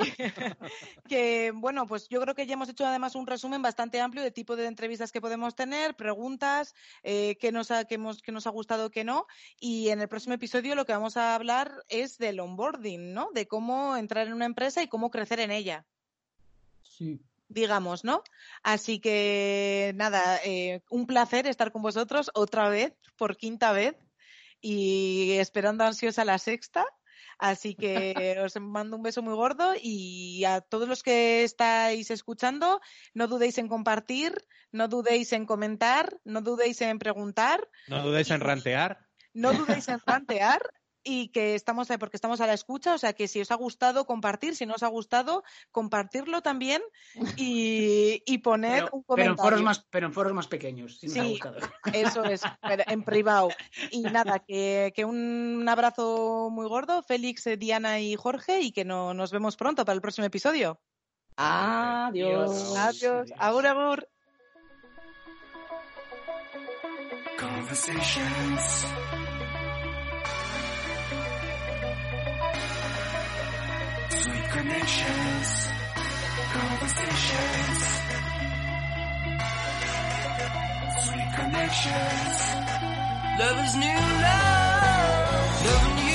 que bueno, pues yo creo que ya hemos hecho además un resumen bastante amplio de tipo de entrevistas que podemos tener, preguntas, eh, qué nos ha, qué hemos, qué nos ha gustado, qué no. Y en el próximo episodio lo que vamos a hablar es del onboarding, ¿no? De cómo entrar en una empresa y cómo crecer en ella. Sí. Digamos, ¿no? Así que nada, eh, un placer estar con vosotros otra vez, por quinta vez, y esperando ansiosa la sexta. Así que os mando un beso muy gordo y a todos los que estáis escuchando, no dudéis en compartir, no dudéis en comentar, no dudéis en preguntar, No dudéis en rantear. no dudéis en plantear. Y que estamos, porque estamos a la escucha, o sea que si os ha gustado, compartir, si no os ha gustado, compartirlo también y, y poner Pero, un pero en comentario. foros más, pero en foros más pequeños, si nos ha Sí. gustado. Eso es, pero en privado. Y nada, que, que un abrazo muy gordo, Félix, eh, Diana y Jorge, y que no, nos vemos pronto para el próximo episodio. Adiós. Adiós, agur, agur. Conversations. Sweet connections. Conversations. Sweet connections. Love is new love. Loving you.